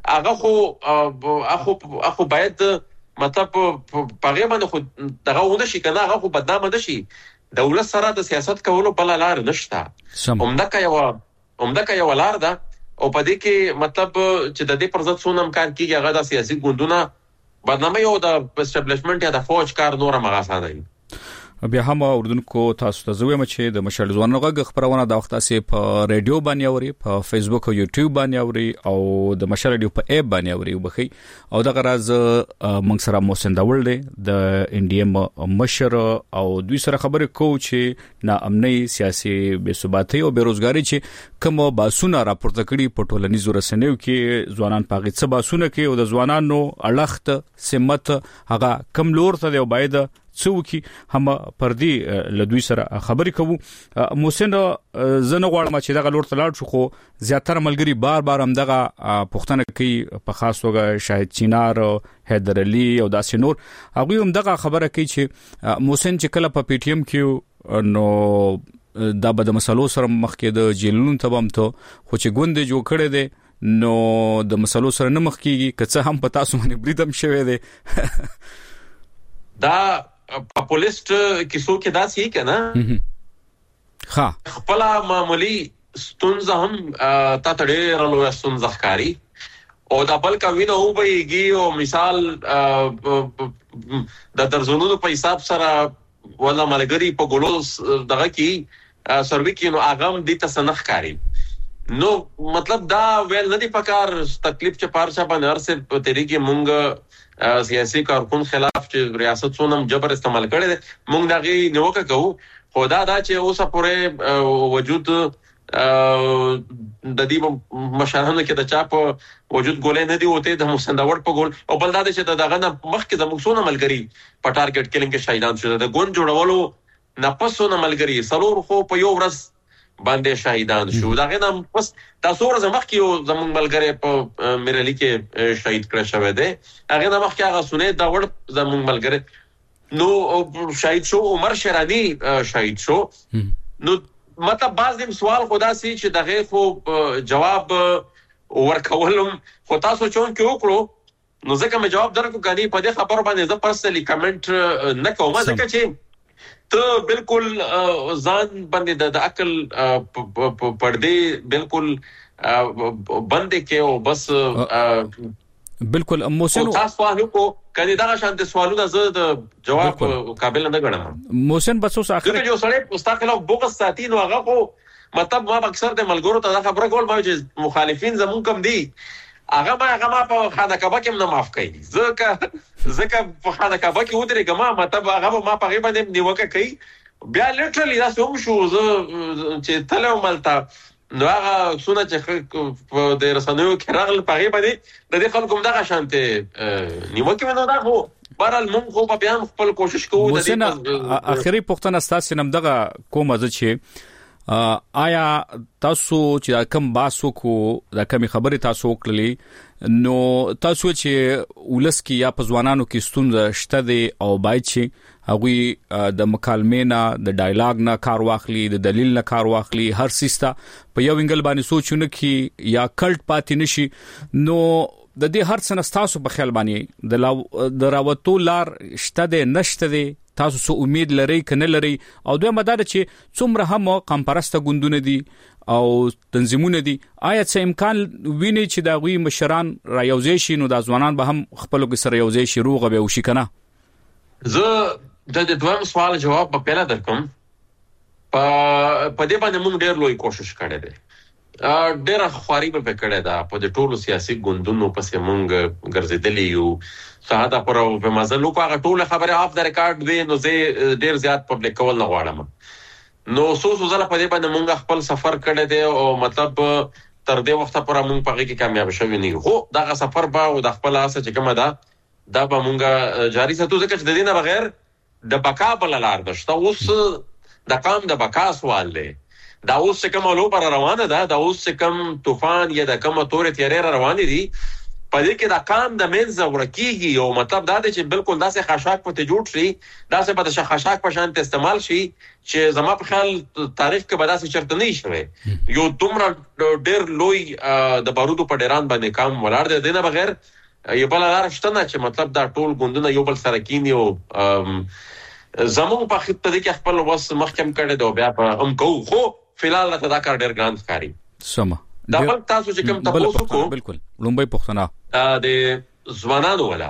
هغه خو باید مطلب پغه باندې خو دغه ونه شي کنه هغه خو بدنامه نشي دولت سره د سیاست کولو بل لار نشته عمدکه یو لار ده او په دې کې مطلب چې د دې پر ضد څونه امکان کیږي هغه د سیاسي ګوندونه بدنامه یو د اسټابلیشمنت یا د فوج کار نور مغاسانه دی بیا هم اردوونکو تاسو ته زویم چې د مشال ځوانانو غږ خبرونه د وخت اسې په ریډیو باندې اوري په فیسبوک او یوټیوب باندې اوري او د مشال ریډیو په اپ باندې اوري وبخي او د غراز موږ سره محسن داول دی د انډیم مشر او دوی سره خبرې کوو چې ناامنۍ سیاسي بې ثباتۍ او بیروزګاری چې کوم باسونه راپورته کړي په ټولنیزو رسنیو کې ځوانان پاغي څه باسونه کوي او د ځوانانو اړخت سمت هغه کم لور ته دی او باید څوکي هم پردي لدوی سره خبرې کوو محسن زنه غواړم چې دغه لور ته لاړ شو خو زیاتره ملګری بار هم دغه پښتنه کوي په خاص توګه شاهد چینار حیدر علي او داسې نور هغه هم دغه خبره کوي چې محسن چې کله په پی ټی ایم کې نو دا به د مسلو سره مخ کې د جیلونو تبم ته خو چې ګوند جوړ کړي دي نو د مسلو سره نه مخ کیږي که څه هم په تاسو باندې بریدم شوی دی دا پاپولیست کیسو کې داسې کنه ها خپل معمولی ستونزه هم تا تړې رالو ستونزه ښکاری او دا بل کوینه او بهږي او مثال د درزونو په حساب سره ولا ملګری په ګولو دغه کې سروي کې نو اغم دي تسنخ کاری نو مطلب دا ویل نه دی پکار تکلیف چې پارچا باندې ارسه په طریقې مونږ سیاسي کارکون خلاف چې ریاست څونم جبر استعمال کړي مونږ دغه نیوکه کوو خدا دا چې اوسه پورې وجود د دې مشرانو کې د چا په وجود ګولې نه دی وته د محسن داوړ په ګول او بل دا چې دغه نه مخکې د مخسونه ملګری په ټارګټ کلینګ کې شهیدان شو د ګون جوړولو نه پسونه ملګری سلور خو په یو ورځ باندې شهیدان شو دغه نه پس تاسو ورځ مخکې یو زمونږ ملګری په میرلی کې شهید کړ شوی دی هغه نه مخکې هغه سونه دا ور زمونږ ملګری نو شهید شو عمر شرانی شهید شو نو مطلب باز دې سوال خدا سي چې دغه خو جواب ورکولم خو تاسو چون کې وکړو نو ځکه مې جواب درکو غني په دې خبر باندې زه پرسنلی کمنټ نه کوم ځکه چې ته بالکل ځان باندې د عقل پردې بالکل بندې کې او بس بالکل محسن تاسو هغه کله دا شانت سوالونه زه د جواب قابل نه غواړم محسن بس اوس اخر جو سړی مستقله بوغ ساتي نو هغه خو مطلب ما اکثر د ملګرو ته خبره کول ما چې مخالفین زمون کم دي هغه ما په خانه کعبه کې نه معاف کوي ځکه په خانه کعبه کې ودرېګم مطلب هغه ما په غیبه نیوکه کوي بیا لټرلی دا سوم شو چې تلو ملتا نو هغه سونه چې د رسنیو کې راغل په غیبه دي د دې خلکو دغه شانته نیوکه نه دا خو بهرحال موږ خو په بیان خپل کوشش کوو د دې اخري پښتنه ستاسو نم دغه کومه چې آیا تاسو چې کوم باسو کو د کومې خبرې تاسو وکړلې نو تاسو چې ولس کې یا په ځوانانو کې ستونزه شته دي او باید چې هغوی د مکالمې نه د ډایلاګ نه کار واخلي د دلیل نه کار واخلي هر سیستا په یو انګل باندې سوچونه کې یا کلټ پاتې نشي نو د دې هر څه تاسو په خیال باندې د راوتو لار شته دي نشته دي تاسو سو امید لري کنه لري او دوی مدار چې څومره هم کمپرسته ګوندونه دي او تنظیمونه دي آیا څه امکان ویني چې دا غوي مشران را یوځي شي نو د ځوانان به هم خپل کې سره یوځي شي روغه به وشي کنه زه د دویم سوال جواب په پیله درکم په دې باندې موږ ډېر لوی کوشش کړی دی ډېر خواري په کړه دا په د ټولو سیاسي ګوندونو پسې مونږ ګرځېدلې یو ساده پر په مزلو کو هغه ټول خبره اف د ریکارډ وی نو زه ډېر زیات پبلک کول نه غواړم نو سوسو زله په دې باندې مونږ خپل سفر کړی دی او مطلب تر دې وخته پورې موږ په کې کامیاب شوی نه یو. خو دا سفر به او د خپل اسه چې کومه دا به موږ جاری ساتو ځکه چې د دې نه بغیر د بقا بل لار نشته. اوس د قام د بقا سوال دی. دا اوس کوم لو پر روانه ده، دا اوس کوم طوفان یا د کوم تورې تیارې روانې دي په دې کې د قام د منځ ورکیږي. او مطلب دا دی چې بالکل داسې خاشاک پته جوړ شي، داسې په د خاشاک په شان استعمال شي چې زما په خیال تاریخ کې به داسې چرته نه شي. یو دومره ډېر لوی د بارودو په ډیران باندې کام ولاړ دی. دنه بغیر یو بل لار شته نه چې مطلب دا ټول ګوندونه یو بل سره کینی او زمون په خطه دي کې خپل وس محکم کړي دی بیا په ام کو. خو فلحال راته دا کار ډېر ګران ښکاري. سم دا بل تاسو چې کوم تاسو کو بالکل لومبي پښتنه د ځوانانو ولا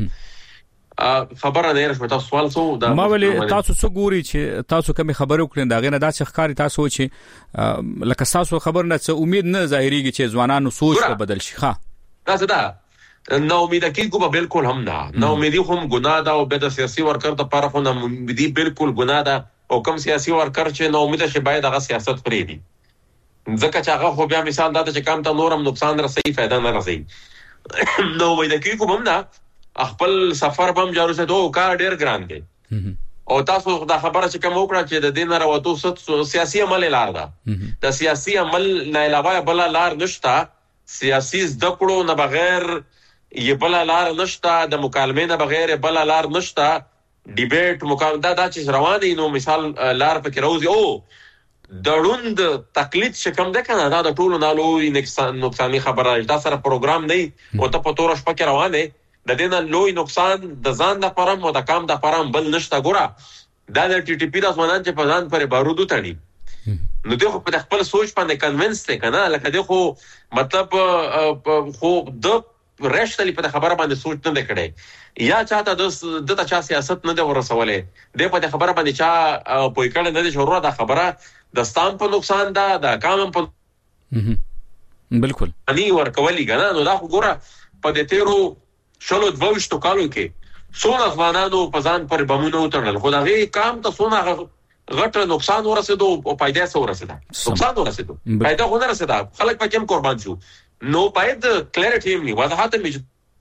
خبره نه رښتیا سوال سو دا ما ولې تاسو څو ګوري چې تاسو کوم خبرو کړئ دا غنه دا چې ښکاری تاسو چې لکه تاسو خبر نه څه امید نه ظاهريږي چې ځوانانو سوچ په بدل شي. ها تاسو دا نو امید کیږي به بالکل هم نه نو امیدي هم ګناه ده او به د سیاسي ورکر د طرف نه امیدي بالکل ګناه ده. او کوم سیاسي ورکر چې نو امید شي باید هغه سیاست پرې دي ځکه چې هغه خو بیا مثال دا چې کم ته نورم نقصان رسي فائدہ نه رسي. نو وای د کیږي هم نه خپل سفر بم جارو سه دوه کار ډیر ګران دی. او تاسو دا خبره چې کوم وکړه چې د دین راوتو ست سیاسي عمل لار ده. د سیاسي عمل نه علاوه بل لار نشته. سیاسي زده کړو نه بغیر یې بل لار نشته. د مکالمې نه بغیر بل لار نشته. ډیبیټ مکالمه دا چې روان دي نو مثال لار پکې راوځي. او دړوند تقلید چې کوم ده کنه دا د ټولو نالو نقصاني خبره ده. سره پروګرام نه او ته په تور شپه کې روانه د دې نه لوی نقصان د ځان د پرم او د کام د پرم بل نشته. ګوره دا د ټي ټي پی د ځوانان چې په ځان پر بارودو تړي نو دوی په خپل سوچ باندې کنوینس دي کنه لکه دوی خو مطلب خو د رښتلی په خبره باندې سوچ نه کړي یا چاته د چا سیاست نه دی ورسولې د په خبره باندې چا پوي کړي نه دي شروع دا خبره د ستام په نقصان ده د کام په بالکل اني ورکولي کنه. نو دا ګوره په دې تیرو شلو 22 کالو کې څونه افغانانو په ځان پر بمونه وتړل خو دا غي کام ته څونه غټ نقصان ورسېدو او پیدا سره ورسېده. نقصان ورسېدو پیدا غو نه رسېده خلک په کوم قربان شو. نو باید کلیریټي می وضاحت می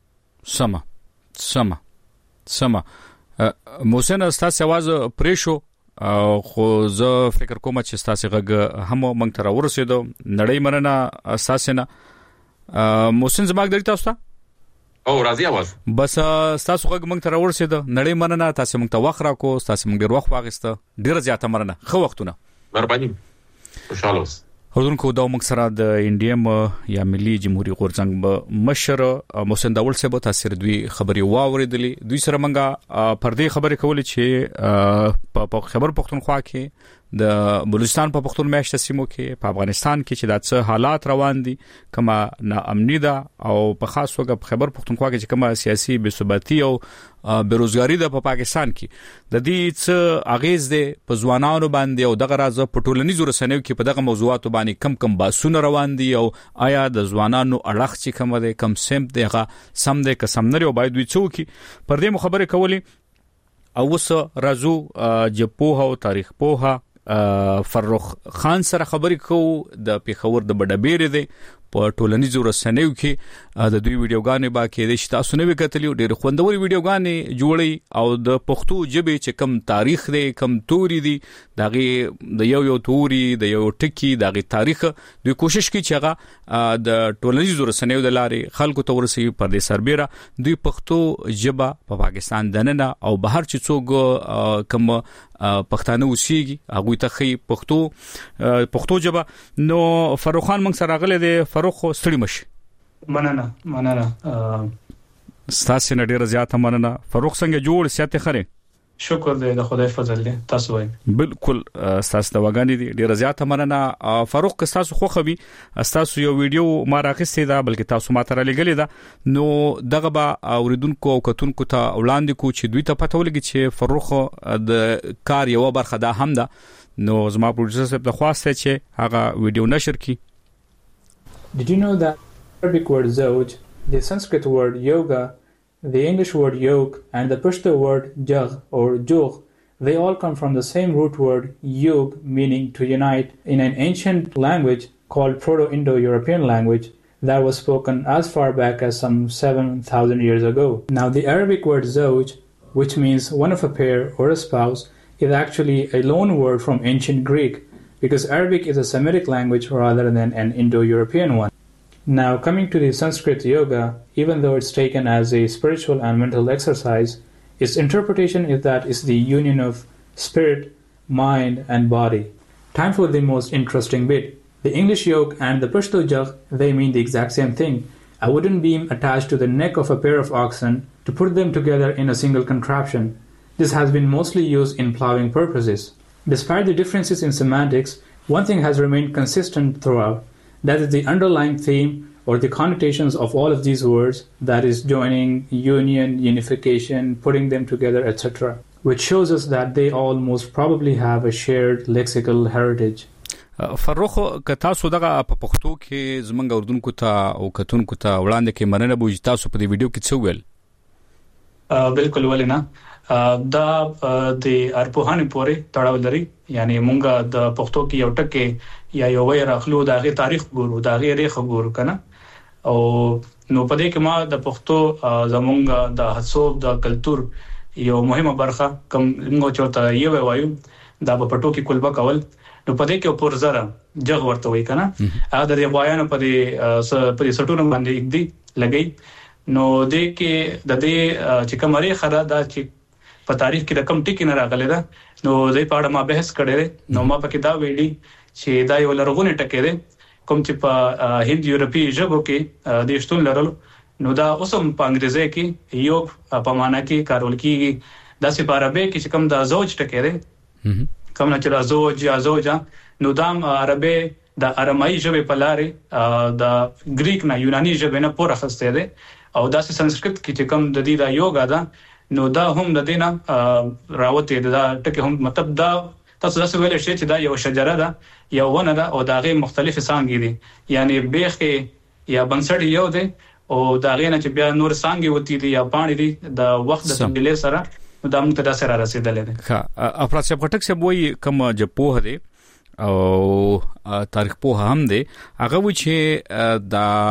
سما موسن استاد आवाज پریشو خو زه فکر کوم چې تاسو غږ هم مونږ ته ورسېدو. نړۍ مننه اساسنه موسن زماګ درته تاسو او راځي आवाज بس تاسو غږ مونږ ته ورسېدو. نړۍ مننه تاسو مونږ ته وخت راکو. تاسو مونږ ډیر وخت واغسته. ډیر زیاته مننه. خو وختونه مهرباني خوشاله اوس. حضورونکو دا موږ سره د انډیم یا ملي جمهوریت غورځنګ مشر محسن داول صاحب تاسو دوی خبري واوریدلې. دوی سره منګه پردې خبرې کولې چې په خبر پښتونخوا کې د بلوچستان په پښتون میاشت سیمو کې په افغانستان کې چې د څه حالات روان دي کما ناامني ده او په خاص توګه په خبر پښتونخوا کې چې کما سیاسي بې ثباتی او بیروزګاری ده په پاکستان کې د دې څه اغیز ده په ځوانانو باندې او دغه راز په ټولنیزو رسنیو کې په دغه موضوعاتو باندې کم باسونه روان دي او آیا د ځوانانو اړخ چې کوم ده کم سمت دغه سم ده که سم نه او باید وي څوک پر دې خبره کولې. او وس رازو جپوها او تاریخ پوها فرخ خان سره خبرې کوو د پیښور د بډبېره دی په ټولنیزو رسنیو کې د دوی ویډیوګانې باکې د تاسو نه وکټلی ډېر خوندوري ویډیوګانې جوړي او د پښتو ژبې چې کم تاریخ دی کم توري دی دغه د یو توري د یو ټکی دغه تاریخ دوی کوشش کوي چې هغه د ټولنیزو رسنیو د لارې خلکو ته ورسي پر دې سربېره دوی پښتو ژبه په پاکستان دننه او بهر چې څوک کم پښتانه وسیږي هغه ته خي پښتو ژبه. نو فاروق خان موږ سره غلې دي. فاروق ستړي مشي. مننه ستاسو نه ډیره زیاته مننه. فاروق څنګه جوړ سیاته خره؟ شکر دې د خدای فضل دی. تاسو وایي بالکل تاسو د وګانی دي ډیره زیاته مننه. فاروق که تاسو خو خوي تاسو یو ویډیو ما راغستې دا بلکې تاسو ما تر لګلې دا نو دغه با اوریدونکو او کتونکو ته وړاندې کو چې دوی ته پته ولګي چې فاروق د کار یو برخه ده هم ده. نو زما پروډوسر صاحب د خواسته چې هغه ویډیو نشر کی. Did you know that Arabic word zawj, the Sanskrit word yoga, the English word yoke, and the Pashto word jag or jugh, they all come from the same root word yug, meaning to unite. In an ancient language called Proto-Indo-European language that was spoken as far back as some 7,000 years ago. Now, the Arabic word zawj, which means one of a pair or a spouse, is actually a loan word from ancient Greek, because Arabic is a Semitic language rather than an Indo-European one. Now, coming to the Sanskrit yoga, even though it's taken as a spiritual and mental exercise, its interpretation is that it's the union of spirit, mind, and body. Time for the most interesting bit. The English yoke and the Pashto jagh, they mean the exact same thing. A wooden beam attached to the neck of a pair of oxen to put them together in a single contraption. This has been mostly used in plowing purposes. Despite the differences in semantics, one thing has remained consistent throughout. That is the underlying theme or the connotations of all of these words, that is joining, union, unification, putting them together, etc., which shows us that they all most probably have a shared lexical heritage. فروخ که تاسو دغه په پښتو کې زمونږ اردوونکو ته او کتونکو ته وړاندې کې مننه بوج تاسو په دې ویډیو کې څه ویل؟ بالکل ولینا دا د ارپوهانې پورې تړاو لري، یعنی مونږ د پښتو کې یو ټکی یا یو وی راخلو د هغه تاریخ ګورو، د هغه ریخ ګورو کنه، او نو په دې کې ما د پښتو زمونږ د حساب د کلچر یو مهمه برخه کوم موږ چورته یو وایو دا په پټو کې کولبه کول، نو په دې کې پر زره جغ ورته وای کنه، هغه د غوایانو په دې سټونو باندې اګدي لګي، نو دې کې د دې چې کومري خره دا چې په تاریخ کې رقم ټکی نه راغلی دا، نو دې په اړه ما بحث کړی، نو ما پکې دا ویلي چې دا یو لرغونی ټکی دی کوم چې په هند یورپی ژبو کې د شتون لرلو، نو دا اوسم په انګریزي کې یو په معنا کې کارول کیږي، دا سي په عربي کې چې کوم دا زوج ټکی دی کوم نه چې زوج یا زوجا، نو دام عربي د ارامایي ژبې په لارې د گریک نه یوناني ژبې نه پوره خسته ده، او دا سنسکرت کې چې کوم د دې دا یوګا ده، نو دا هم د دینه راوته دا ټکي هم مطلب دا تاسو دا ویل شئ چې دا یو شجره ده یو ونه ده او دا غي مختلف څانګې دي، یعنی بیخ یا بنسټ یو ده او دا غي نه چې بیا نور څانګې وتی دي یا پانی دي د وخت د تبدیلی سره دا موږ ته دا سره رسیدلې ده. ها افراد صاحب غټک صاحب وایي کوم جپوه دي او تاریخ په هم دي هغه و چې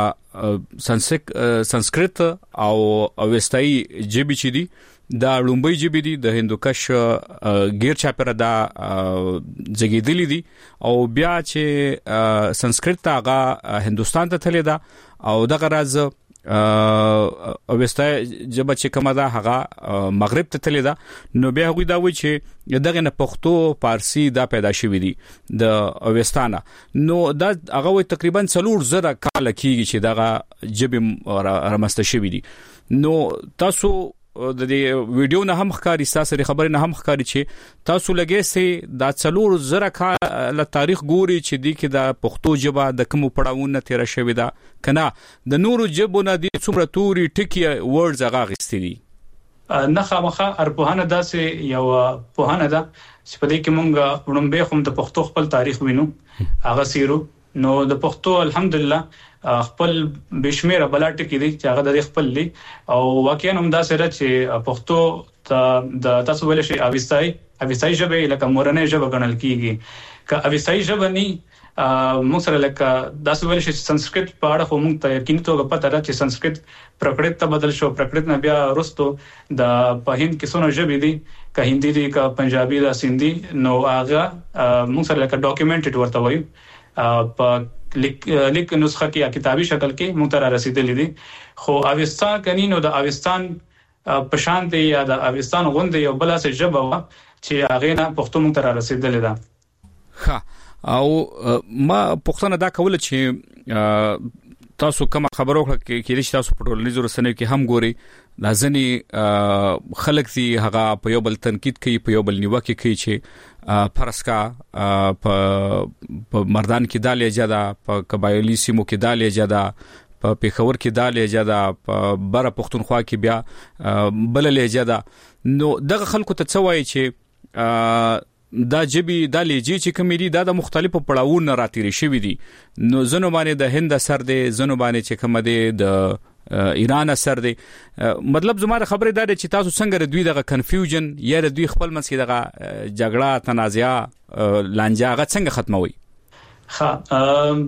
دا سنسکرت او اوستایی جبي چې دي دا لومبي جبي دي د هندوکش غیر چاپره دا زګیدلی دي، او بیا چې سنسکرت هغه هندستان ته تللی دا او دغه راز اوستا جبه چې کومه ده هغه مغرب ته تللی ده، نو بیا هغه دا وایي چې دغه نه پښتو فارسی دا پیدا شوی دي د اوستانه، نو دا هغه وایي تقریبا 300 کال کېږي چې دغه جبه رامسته شوی دي، نو تاسو د دې ویډیو نه هم ښکاری تاسو خبرې نه هم ښکاری چې تاسو لګې سي دا 300 کال تاریخ ګوري چې دی کې د پښتو ژبه د کوم پړاوونه تیر شوی دا کنه د نورو ژبو نه د څومره توري ټکی ورډز هغه غستې دي نه خامخه ارپوهانه داسې یو پوهانه ده چې په دې کې مونږ ورنبه هم د پښتو خپل تاریخ وینو هغه سیرو، نو د پښتو الحمدلله خپل بشمیره بلاټ کې دي چې هغه د خپل لي، او واقعا هم دا سره چې پښتو د تاسو ویل شي اوستای ژبه لکه مورنۍ ژبه ګڼل کیږي، که اوستای ژبه ني موږ سره لکه تاسو ویل شي سنسکرت په اړه خو موږ ته یقیني توګه پته ده چې سنسکرت پرکړت ته بدل شو، پرکړت نه بیا رستو د په هند کې څونه ژبې دي، که هندي دي که پنجابي ده سندي، نو هغه موږ سره لکه ډاکومنټډ ورته وایو په لیک نسخه کې یا کتابي شکل کې متر رسیدلې دي، خو اوستان کنينو د اوستان په شان دی یا د اوستان غوند یو بل څه ژبه و چې هغه نه پښتو متر رسیدلې ده. ها او ما پښتنه دا کول چې تاسو کوم خبرو کې چې تاسو په ټولنیزو رسنیو کې هم ګوري لازمي خلک دي هغه په یو بل تنقید کوي په یو بل نیوکه کوي چې فرسکا په مردان کې دالې جدا په قبایلی سیمو کې دالې جدا په پیښور کې دالې جدا په بره پښتونخوا کې بیا بللې جدا، نو دغه خلکو ته څه وایي چې دا جبي د لېجی چې کومېری دا د مختلفو پړاوونو راتېری شوی دي، نو زنو باندې د هند اثر دی، زنو باندې چې کوم دی د ایران اثر دی، مطلب زموږ خبره ده چې تاسو څنګه دوی دغه کنفیوژن یا دوی خپل منځ کې دغه جګړه تنازعه لانجه هغه څنګه ختموي؟ ها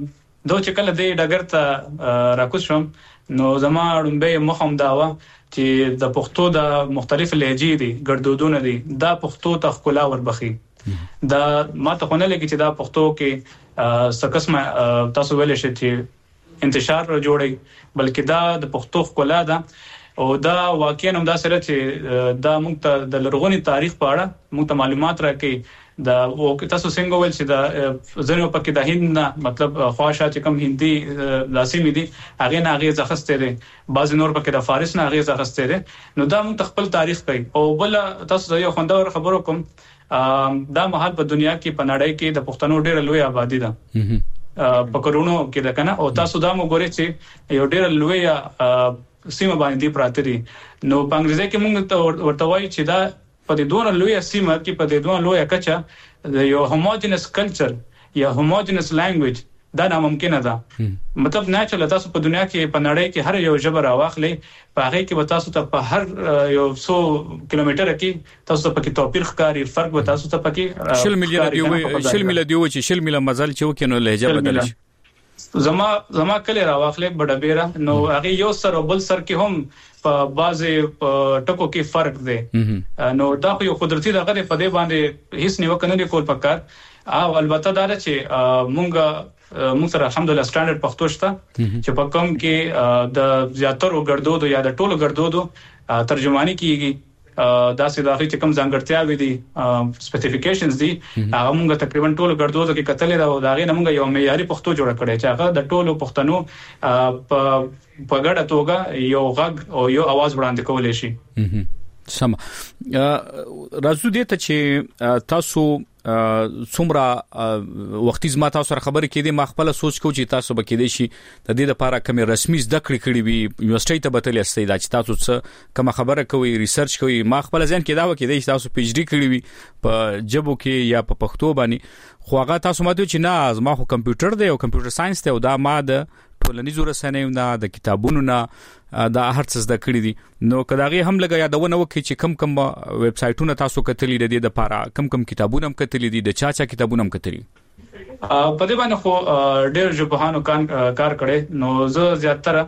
چې کله د ډګر ته راکوز شم نو زما ډومبه مخم داوا چې د پښتو د مختلف لهجې دي ګړدودونه دي دا پښتو ته ښکلا وربخي دا ماته خو نه لګي چې دا پښتو کې سکسمه تاسو ویل شئ چې انتشار جوړي بلکې دا د پښتو ښکلا ده او دا واقعا هم دا سره چې دا موږ ته د لرغونی تاریخ په اړه موږ ته معلومات راکړي دا او تاسو څنګه ویل چې دا زنه پکې د هند نه مطلب خواشه چې کوم هندي لاسي دي هغه ځخسته دي بعض نور پکې د فارس نه هغه ځخسته دي نو دا موږ خپل تاریخ کوي او بل تاسو یو خوندور خبرو کوم دا مهال په دنیا کې په نړۍ کې د پښتنو ډېر لوی آبادی ده په کرونو کې ده کنه او تاسو دا مو ګورئ چې یو ډېر لوی سیمه باندې پراته دي نو په انګریزي کې موږ ورته وایي چې دا په دې دوه لوی سیمه کې په دې دوه لوی کچا د یو هوموجینس کلچر یا هوموجینس لانګویج دا ناممکن ده مطلب نه چې تاسو په دنیا کې په نړۍ کې هر یو ژبه راواخلې په هغه کې به تاسو ته په هر یو 100 کیلومتر کې تاسو ته پکې توپیر ښکاری فرق به تاسو ته پکې 100 میلیون دی 100 میلیون مزل چې وکینو لهجه بدل شي زما کله راواخلې بډبېره نو هغه یو سر او بل سر کې هم په بازي ټکو کې فرق دی نو دا یو قدرتي دغه په دې باندې هیڅ نیو کنه کول پکار او البته دا چې مونږ سره الحمدلله سټانډرډ پښتو شته چې په کوم کې د زیاترو ګړدودو یا د ټولو ګړدودو ترجمانی کیږي دا سیداغي چې کوم ځانګړتیاوي دي سپیسیفیکیشنز دي هغه موږ تقریبا ټولو ګړدودو کې کتلې دا دا غي موږ یو معیاري پښتو جوړ کړی چې هغه د ټولو پښتنو په ګډه توګه یو غږ او یو आवाज وړاندې کولای شي سم راځو دې ته چې تاسو څومره وختي زما تاسو سره خبرې کېدې ما خپل سوچ کو چې تاسو به کېدې شي د دې لپاره کوم رسمي زده کړې وي یونیورسيټي ته بتلې استې دا چې تاسو څه کوم خبره کوي ریسرچ کوي ما خپل ځین کې دا وکړې چې تاسو پی ایچ ډی کړی وي په جبو کې یا په پښتو باندې خو هغه تاسو ماته چې نه زما خو کمپیوټر دی او کمپیوټر ساينس ته او دا ما د ټولنیزو رسنیو نه د کتابونو نه دا هر څه زده کړی دي نو کداغي هم لګا یادونه وکړي چې کم ویب سټایټونه تاسو کتلې دي د لپاره کم کتابونه هم کتلې دي د چا کتابونه هم کتلې په دې باندې خو ډېر ژبهانو کار کړي نو زه زیاتره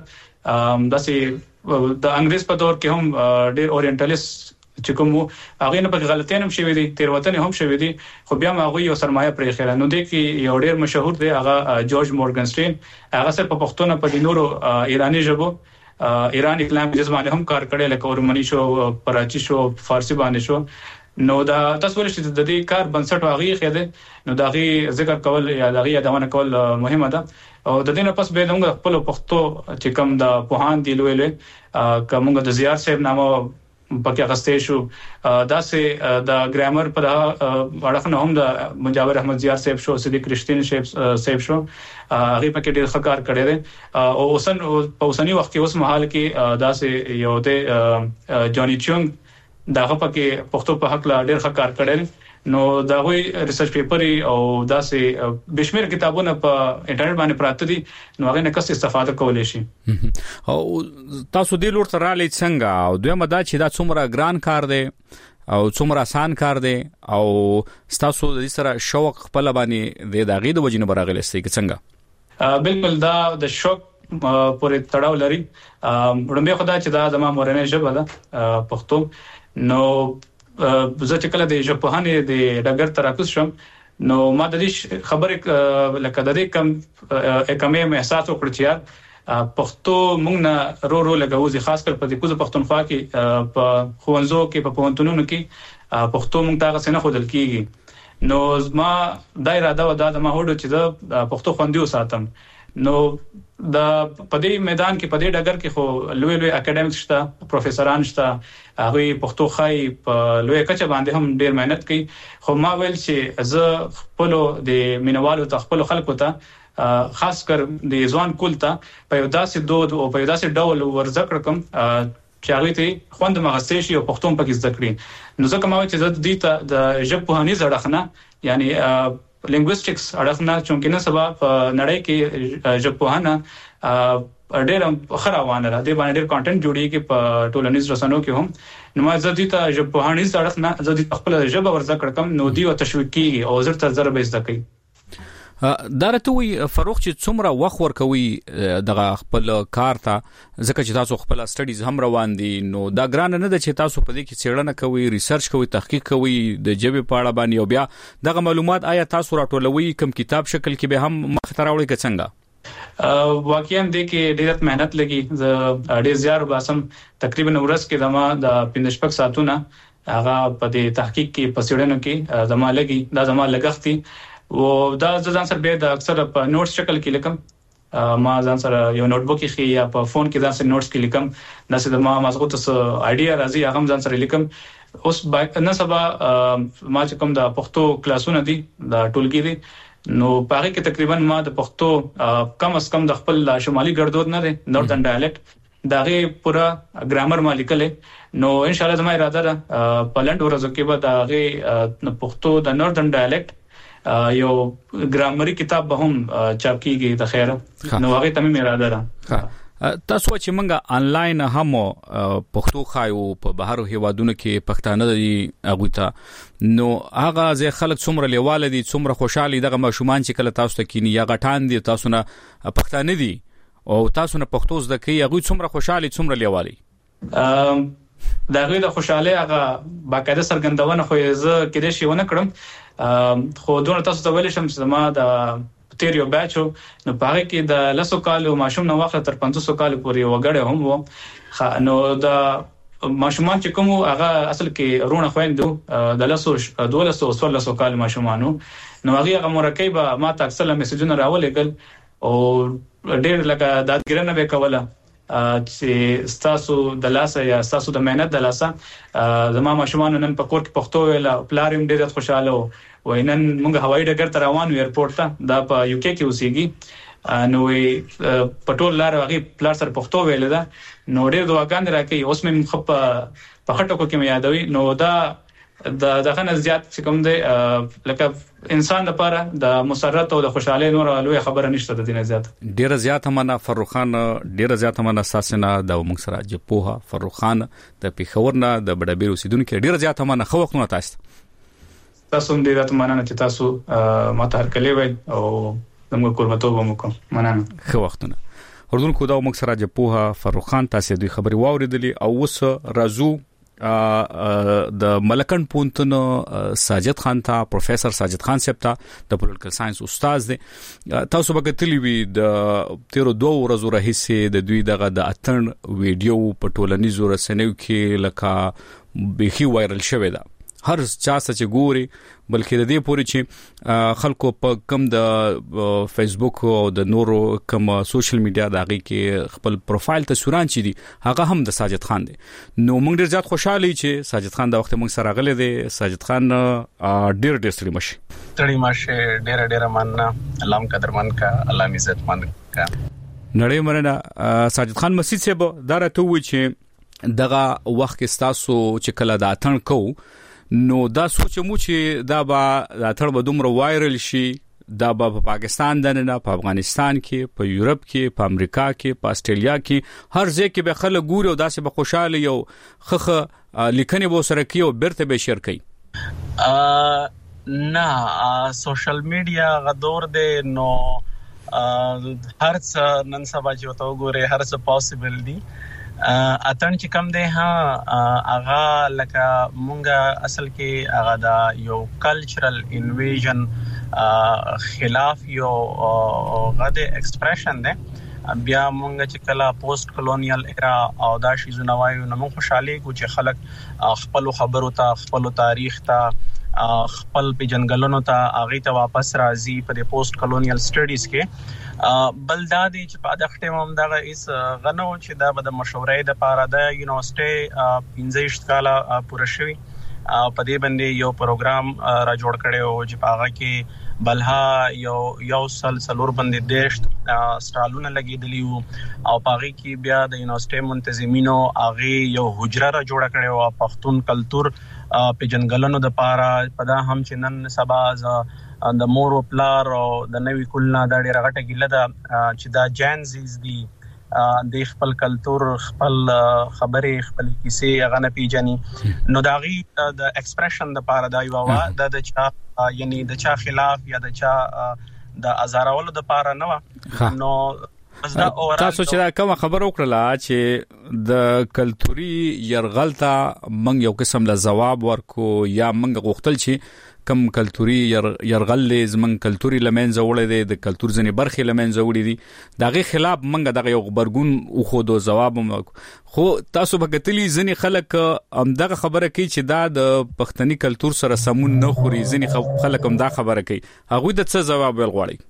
داسې د انګریز په دور کې هم ډېر اورینټالیست چې کوم هغه نه په غلطۍ هم شوی دي تیروتنې هم شوی دي خو بیا هغه یو سرمایه پرې خیره نو د کې یو ډېر مشهور دی هغه جورج مورګنسټین هغه سره په پښتو په دینورو ایرانی ژبو ایرانی لانګویج باندې هم کار کړی لکه ورمنی شو پراچی شو فارسی باندې شو نو دا تاسو ولې چې د دې کار بنسټ واغې خېده نو دا غي ذکر کول یا دا غي یادونه کول مهمه ده او د دې نه پس به موږ خپل پښتو چې کوم د پوهان دی لوي کومه د زیار صاحب نامه پکې غستې شو دا سه د ګرامر په اړه نه هم د مجاور احمد زیار صاحب شو صدیق رښتین صاحب شو هغه پکې ډېر ښه کار کړی دی او اوسنی وخت کې اوس مهال کې دا سه یو د جونی چونګ داغه پکې پښتو په حق لا ډېر ښه کار کړی نو دا وی ریسرچ پیپر او دا سه بشمیر کتابونه په انټرنیټ باندې پراته دي نو هغه نه کس استفاده کولای شي او تاسو دې لور تر رالې څنګه او دوی مدا چې دا څومره ګران کار دی او څومره آسان کار دی او تاسو د سره شوق خپل باندې د داغې د وجنه برغلې استې څنګه بالکل دا د شوق پورې تړاو لري وړاندې خدای چې دا زموږ مورنۍ ژبه ده پښتو نو زه چې کله د ژبپوهنې د ډګر تراکوز شم نو ما د دې خبرې لکه د دې کم احساس وکړ چې پښتو موږ نه رو لګوځي خاص کر په دې کوزه پښتونخوا کې په خوانزو کې په پوهنتونونو کې پښتو موږ ته څنګه خودل کیږي نو ما دا اراده و دا ما هوډ چې د پښتو خوندي وساتم نو د پدې میدان کې پدې ډګر کې خو لوی اکیډمیک شته پروفیسوران شته هغه پښتو خای په لوی کچه باندې هم ډیر مهنت کوي خو ما ویل چې زه خپل د مینوالو ته خپل خلکو ته خاص کر د ځوان کول ته په یو داسې دود او په یو داسې ډول ورزکړ کوم چې هغه ته خوند مغستې شي او پښتون پکې زده کړي نو ځکه ما وایي چې زه دې ته د ژبپوهنې زړخنه یعنی لینګویسټکس اړخنه چې نه سبا په نړۍ کې ژبپوهنه ډېر خروانه را دي باندې ډېر کانټینټ جوړیږي په ټولنیز رسنیو کې هم نو ما زه دې ته ژبپوهنې اړخنه زه دې خپل ژبه ورزده کړم نو دی او تشویق کیږي او زړه تر زره به زده کوي دا راته وي فروخ چې څومره وخت ورکوي دغه خپل کار ته ځکه چې تاسو خپل سټډیز هم روان دي نو دا ګران نه ده چې تاسو په دې کې څېړنه کوي ریسرچ کوي تحقیق کوي د ژبې په اړه باندې او بیا دغه معلومات آیا تاسو راټولوي کوم کتاب شکل کې به هم مخ ته راوړي څنګه واقعا دې کې ډېر مهنت لګي ز ډېر زیار باسم تقریبا ورځ کې دما د 15 ساعتونه هغه په دې تحقیق کې پسېړنه کې دما لګي دا دما لګختي او دا ځان سره به د اکثر په نوټس شکل کې لیکم ما ځان سره یو نوٹ بک کې یا په فون کې ځان سره نوټس کې لیکم دا چې ما مزغوت څه اډیا راځي هغه ځان سره لیکم اوس نه سبا ما چې کوم د پښتو کلاسونه دي د ټولګي دي نو پاره کې تقریبا ما د پښتو کم از کم د خپل شمالي ګړدود نه دی نورتن ډایلکټ داغه پورا ګرامر ما لیکلې نو ان شاء الله زما اراده ده په لند ورځو کې به داغه پښتو د نورتن ډایلکټ یو ګرامري کتاب به هم چاپ کیږي د خیره نو هغه تمه مې اراده ده تاسو چې منګه انلاین هم پښتو خایو په بهرو هیوادونو کې پښتانه دي هغه ته نو هغه ځای خلک څومره لیواله دي څومره خوشحالي دغه ماشومان چې کله تاسو ته کینی یا غټان دي تاسو نه پښتانه دي او تاسو نه پښتو زده کوي هغه څومره خوشحالي څومره لیوالي دا غوې د خوشاله هغه باقاعده سرګندونه خو زه کېدې شي ونه کړم خو دونه تاسو ته ویل شم چې ما د تیریو بچو نو پاره کې د لاسو کالو ماشوم نو وخت تر 500 کال پورې وګړې هم وو نو د ماشومان چې کوم هغه اصل کې رونه خويندو د لاسو 1200 کال ماشومانو نو هغه مرکب ما ته اکثر میسجونه راولېګل او ډېر لکه دادګرنه به کوله چې تاسو د لاسه یا تاسو د مهنت د لاسه زما ماشومان نن په کور کې پښتو ویل پلاریم ډېر خوشاله و نن موږ هوایي ډګر ته روان یو ایرپورټ ته دا په یو کې اوسېږي نو پټول لار هغه پلار سره پښتو ویل دا نو ډېر دواګان راکې اوس مې خپ په خټو کې مې یادوي نو دا دغه نه زیات چې کوم دی لکه انسان لپاره د مسرت او د خوشاله نور لوی خبره نشته د دینه زیات ډیره زیات مننه فروخ خان ډیره زیات مننه ساسنه د موږ سره جپوها فروخ خان د پیښورنه د بډابیر اوسیدونکو ډیره زیات مننه خو وختونه تاسو ډیره مننه چې تاسو ماته هر کلی وای او زموږ قربتوب مو کوم مننه خو وختونه اردوونکو دا موږ سره جپوها فروخ خان تاسو دوی خبري واوریدلې او وس رازو د ملکن پونتن ساجد خان ته پروفیسور ساجد خان صاحب ته د پولیټیکل ساينس استاد دی تاسو به کتلی وی د 13 ورځو راهیسه د دوی دغه د اتن ویډیو په ټولنیزو رسنیو کې لکه بهي وایرل شوی دا هر چا چې ګوري بلکې د دې پوري چې خلکو په کم د فیسبوک او د نورو کم سوشل میډیا دغه کې خپل پروفایل تصویران چي دي هغه هم د ساجد خان دي نو موږ ډیر زیات خوشاله چې ساجد خان د وخت موږ سره غلې دي ساجد خان ډیر ستړي مشه ډیر مننه الله قدرمن کا الله عزتمن کا نړۍ مننه ساجد خان مسجد صاحب دا راته وی چې دغه وخت کې تاسو چې کله د اتن کو نو دا سوچ مو چې دا به تر به دومره وایرل شي دا به په پاکستان دنه په افغانستان کې په یورپ کې په امریکا کې په استرالیا کې هر ځای کې به خلک ګوري او داسې به خوشاله یو خخه لیکنې به سره کوي او برته به شیر کوي نه سوشل میډیا غدور دی نو هر څه نن سبا چې وته وګوره هر څه پوسیبل دي اتن چې کم دی هغه لکه مونږه اصل کې هغه دا یو کلچرل انویژن خلاف یو غده ایکسپریشن دی بیا مونږ چې کله پوسټ کلونیل ایرا او دا شی زنوایو نو خوشحالي کو چې خلک خپل خبرو ته خپل تاریخ ته خپل پیجنګلونو ته اغه ته واپس راځي په د پوسټ کلونیل سټډیز کې بلدادي چې په دغه ټیم هم دغه اس غنو چې دا د مشورې د پاره د یونیورسيټي 15 کاله پوره شوی په دې باندې یو پروګرام را جوړ کړي او چې پاغه کې بلها یو سلور باندې دیش سټالونه لګیدلی او پاغه کې بیا د یونیورسيټي منتظمینو اغه یو حجره را جوړ کړي او پښتون کلچر پیجنګلونو د پاره پدا هم چې نن سبا د مور او پلار او د نوې کولنا د ډیره غټه ګله ده چې دا جنزیز دي د خپل کلچر خپل خبرې خپل کیسې هغه نه پیژني نو دا غي د ایکسپریشن د پاره دا یو د چا یعنی د چا خلاف یا د چا د ازارولو د پاره نه نو تاسو چې دا کوم خبر وکړه چې د کلتوري يرغل ته منګ یو قسم له جواب ورکو یا منګ غوښتل چې کم کلتوري يرغل زمن کلتوري لمنځه وړي د کلتور ځنې برخې لمنځه وړي دي دغه خلاف منګ دغه یو خبرګون او خو دو جواب خو تاسو به کتلی ځنې خلک دغه خبره کوي چې دا د پښتني کلتور سره سمون نه خوري ځنې خلک دا خبره کوي هغه د څه جواب ویل غواړي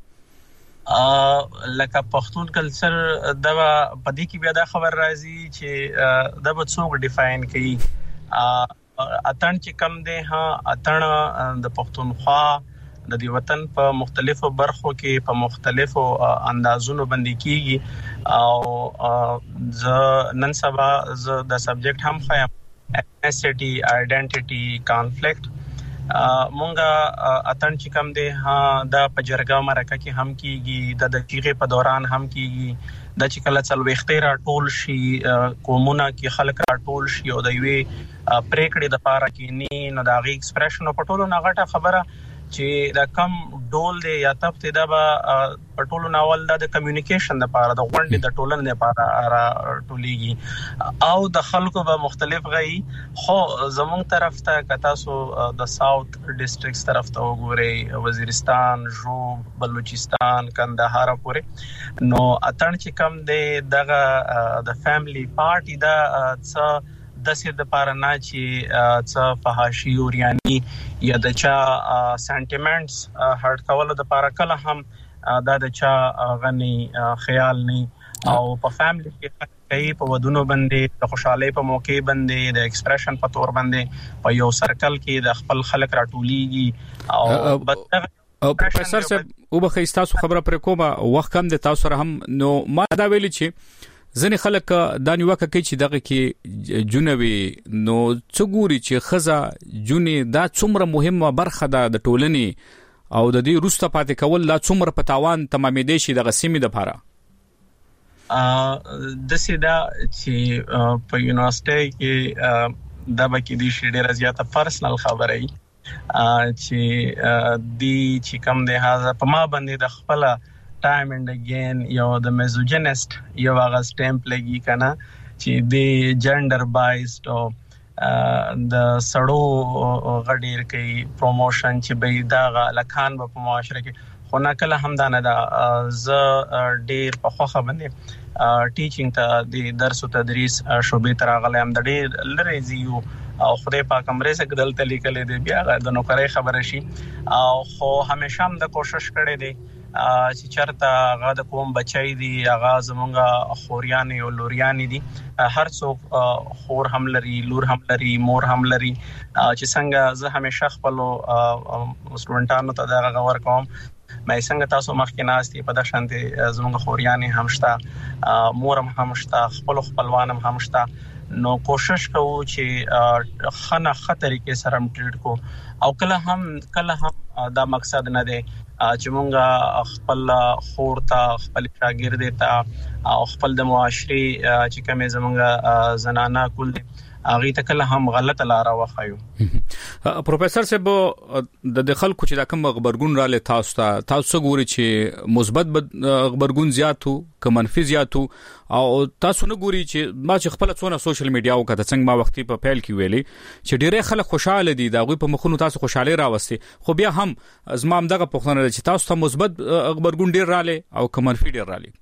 لکه پښتون کلچر دا پدې کې بیا دا خبر راځي چې دا به څوک ډیفاین کوي اتن چې کم دی اتن د پښتونخوا د دې وطن په مختلفو برخو کې په مختلفو اندازونو باندې کیږي او ز نن سبا ز د سبجیکټ هم خایم ethnicity identity conflict مونږه اتن چې کم دی دا په جرګه مرکه کې هم کیږي د دقیقې په دوران هم کیږي د چې کله څلويختې را ټول شي کومونه کې خلک را ټول شي او د یوې پریکړې د پاره کې نه نو دا غي ایکسپریشن په ټولو نغټه خبره چې دا کم ډول دی یا تفته دا په ټولو ناول د کمیونیکیشن لپاره د غونډې د ټولنې لپاره ټولېږي او د خلکو به مختلف غي خو زموږ طرف ته کتاسو د ساوث ډیسټریکټس طرف ته وګورئ وزیرستان جوب بلوچستان کندهار پورې نو اتن چې کم دی دغه د فیملی پارټي دا څه د سې د پاره نه چې څه فحاشي او ریانی یا د چا سنټیمنټس هرټ کول د پاره کله هم دا د چا غني خیال نه او په فیملی کې کوي په ودونو باندې د خوشحالي په موقع باندې د ایکسپریشن په تور باندې په یو سرکل کې د خپل خلک راټوليږي او پروفیسور صاحب او به تاسو خبره پر کومه وخت کم د تاسو سره هم نو ما دا ویلي چې ځنې خلک دا نیوکه کوي چې دغه کې جنوي نو څو ګوري چې خزه جونې دا څومره مهمه برخه ده د ټولنې او د دې روسته پاتې کول لا څومره په تاوان تمامېدې شي د غسیمې د لپاره د سیدا چې په یونیورسيټي کې د بکې دي شي ډیره زیاته پرسنل خبره چې دی چې کم ده هغه په ما باندې د خپل time and again یو د میزوجینست یو هغه سټمپ لګي کنه چې د جندر بایزډ او د سړو غډیر کوي پروموشن چې به دا لکان په معاشره کې خو نه کله هم دا نه دا ز ډیر په خوخه باندې ټیچینګ ته د درس او تدریس شوبې تر غلې هم د ډیر لری زیو او خدای پاک امره سره دلته لیکلې دی بیا د نوکرۍ خبره شي او خو همیشه هم د کوشش کړې دی چې چرته هغه د کوم بچای دی هغه زمونږه خوریان او لوریان دي هر څوک خور هم لري لور هم لري مور هم لري چې څنګه زه همیشه خپل سټوډنټانو ته دا غوړ کوم مې څنګه تاسو مخکې ناستي په د شانتي زمونږ خوریان هم شته مور هم شته خپلوان هم شته نو کوشش کوو چې خنه خطرې کې سره ټریټ کو او کله هم دا مقصد نه دی چې مونږه خپل خور ته خپل شاګرد ته او خپل د معاشري چې کومه زمونږه زنانه کول اغه ته کله هم غلط لار وخایو پروفیسور صاحب د خلکو چې دا کوم خبرګون را لې تاسو ګوري چې مثبت خبرګون زیاتو که منفي زیاتو او تاسو نه ګوري چې ما چې خپل څونه سوشل میډیا او کته څنګه ما وختي په پیل کې ویلي چې ډیره خلک خوشاله دي دا غوي په مخونو تاسو خوشاله راوستي خو بیا هم زما دغه پوښتنه چې تاسو ته مثبت خبرګون ډیر را لې او که منفي ډیر را لې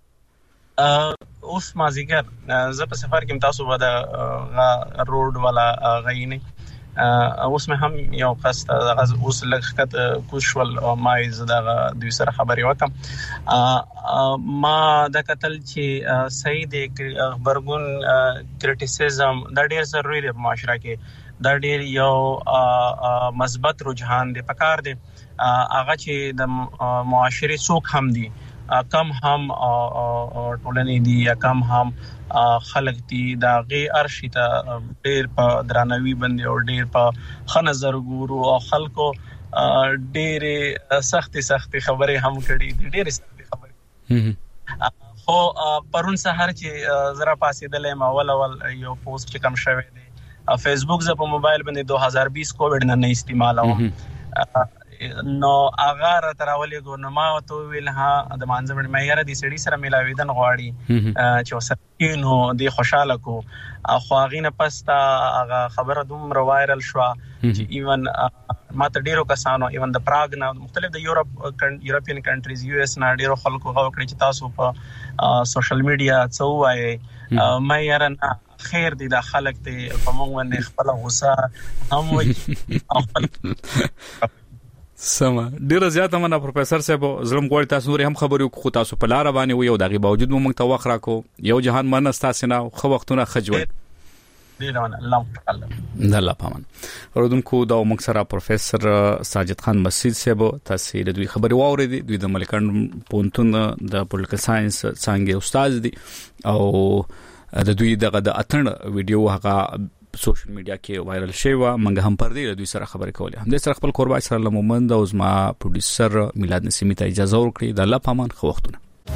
اوس مازیګر زه په سفر کې تاسو ودا روډ والا غینه اوس مې هم یو قصد اوس لږ کوشول او ما زدا دوی سره خبرې وکم ما د قتل چې صحیح دی خبرګون کریټیسیزم دا ډیر ضروری دی په معاشره کې دا ډیر یو مثبت رجحان دی پکار دی هغه چې د معاشري څوک هم دی کم هم ټولنې دي یا کم هم خلک دي دا غي ارشي ته ډېر په درناوي باندې او ډېر په خنظر ګورو او خلکو ډېر سختي خبرې هم کړي دي ډېر سختي خبرې خو پرون سحر چې زرا پاسېدلې ما اول یو پوسټ چې کم شوی دی فیسبوک ز په موبایل باندې 2020 کووډ نه استعمالوم نو هغه را تراولې ګو نو ما تو ویل ها د مانځبړ مې یاره دي سړي سره ملاویدن غواړي چې وسره نو دی خوشاله کو خو هغه نه پستا هغه خبره دومره وایرل شو چې ایون ماته ډیرو کسانو ایون د پراګ نه مختلف د یورپین کنټریز یو اس نه ډیرو خلکو غو کړی چې تاسو په سوشل میډیا څو وایي مې یاره نه خیر دی د خلک ته په موږ باندې خپل غوسه هم وي سما ډیره زیاته مننه پروفیسور صاحب زلم غوړ تاسو نور هم خبرو خو تاسو په لار باندې وي او دغه باوجود موږ ته وخت راکو یو جهان مننه تاسو نه خو وختونه خجوي ډیره مننه الله پامن ورودونکو دا موږ سره پروفیسور ساجد خان مسعود صاحب تاسو د دوی خبري واوریدي دوی د ملکان پونتون د پولیټیکل ساينس څنګه استاد دي او د دوی دغه د اتن ویډیو هغه سوشل میډیا کې وایرل شوی و منګه هم پر دې دوی سره خبرې کولې هم د سره خپل قربای سره لمومند او زما پروډوسر میلاد نسیمی ته اجازه ورکړي د الله پامان خو وختونه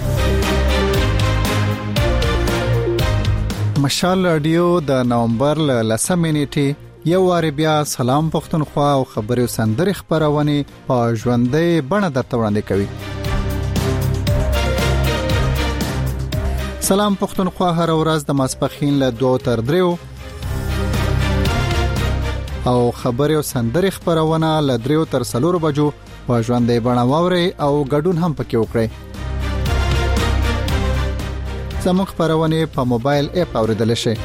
مشال رادیو د نومبر ل 10 نیټه یو وار بیا سلام پښتونخوا او خبري سندري خبرونه په ژوندۍ بڼه درته وړاندې کوي. سلام پښتونخوا هر ورځ د ماسپخین له 2 تر 3 او خبري او سندري خبرونه له 3 تر 4 بجو په ژوندۍ بڼه واوري او ګډون هم پکې وکړئ. زموږ خبرونه په موبایل اپ اوریدل شي.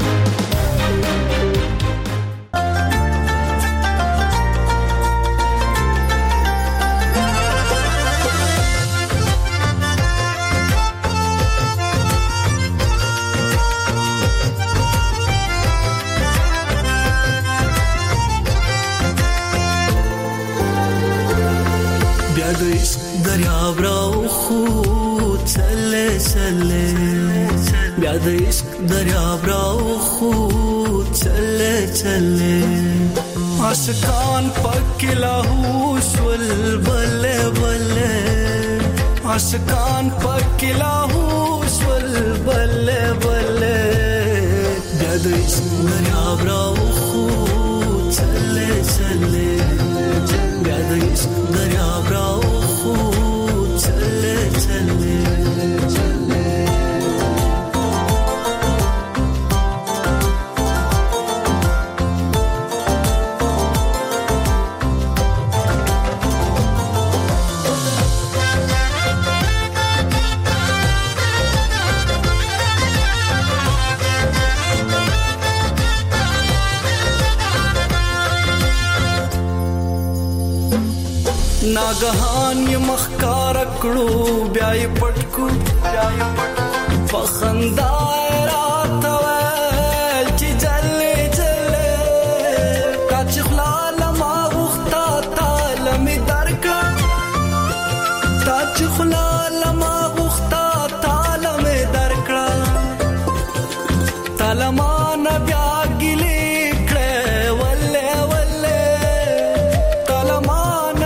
دریاب راو خود چله چله بیا د عشق دریاب راو خود چله چله عاشقان پکې لاهوش ول بل بل عاشقان پکې لاهوش ول بل بل بیا د عشق دریاب راو خود چله چله بیا د عشق دریاب راو ناګهان ی مخکار کړو بیا ی پټکو فخندا رات ول چې جلې جلې کاچ خلال ما وختا تعلم درکا کاچ خلال ما وختا تعلم درکا تعلمان بیا ګلې کړه ولې ولې تعلمان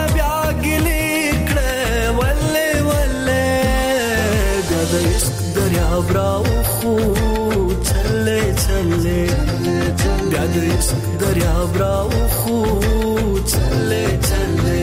دریاب راو خود چله چله بیا د عشق دریاب راو خود چله چله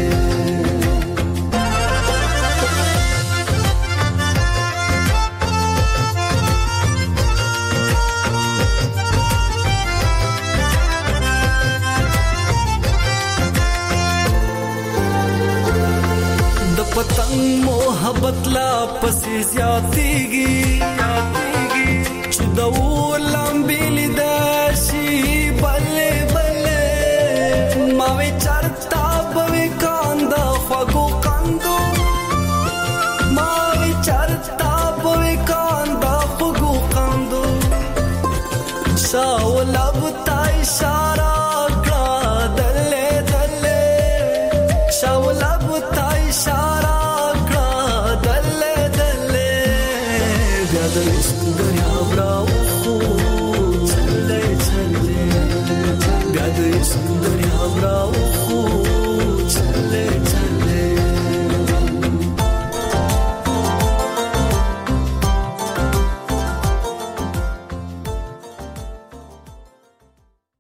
پتنګ محبت لا پسې زیاتېږي چې د ولم بیل داشي بلې بلې ما وی چرتا به کاند خواګو کاندو ما وی چرتا به کاند خواګو کاندو شاولب تا اشاره کړه دلې دلې شاولب تا اشاره دریاب راو خود چله چله بیا د عشق دریاب راو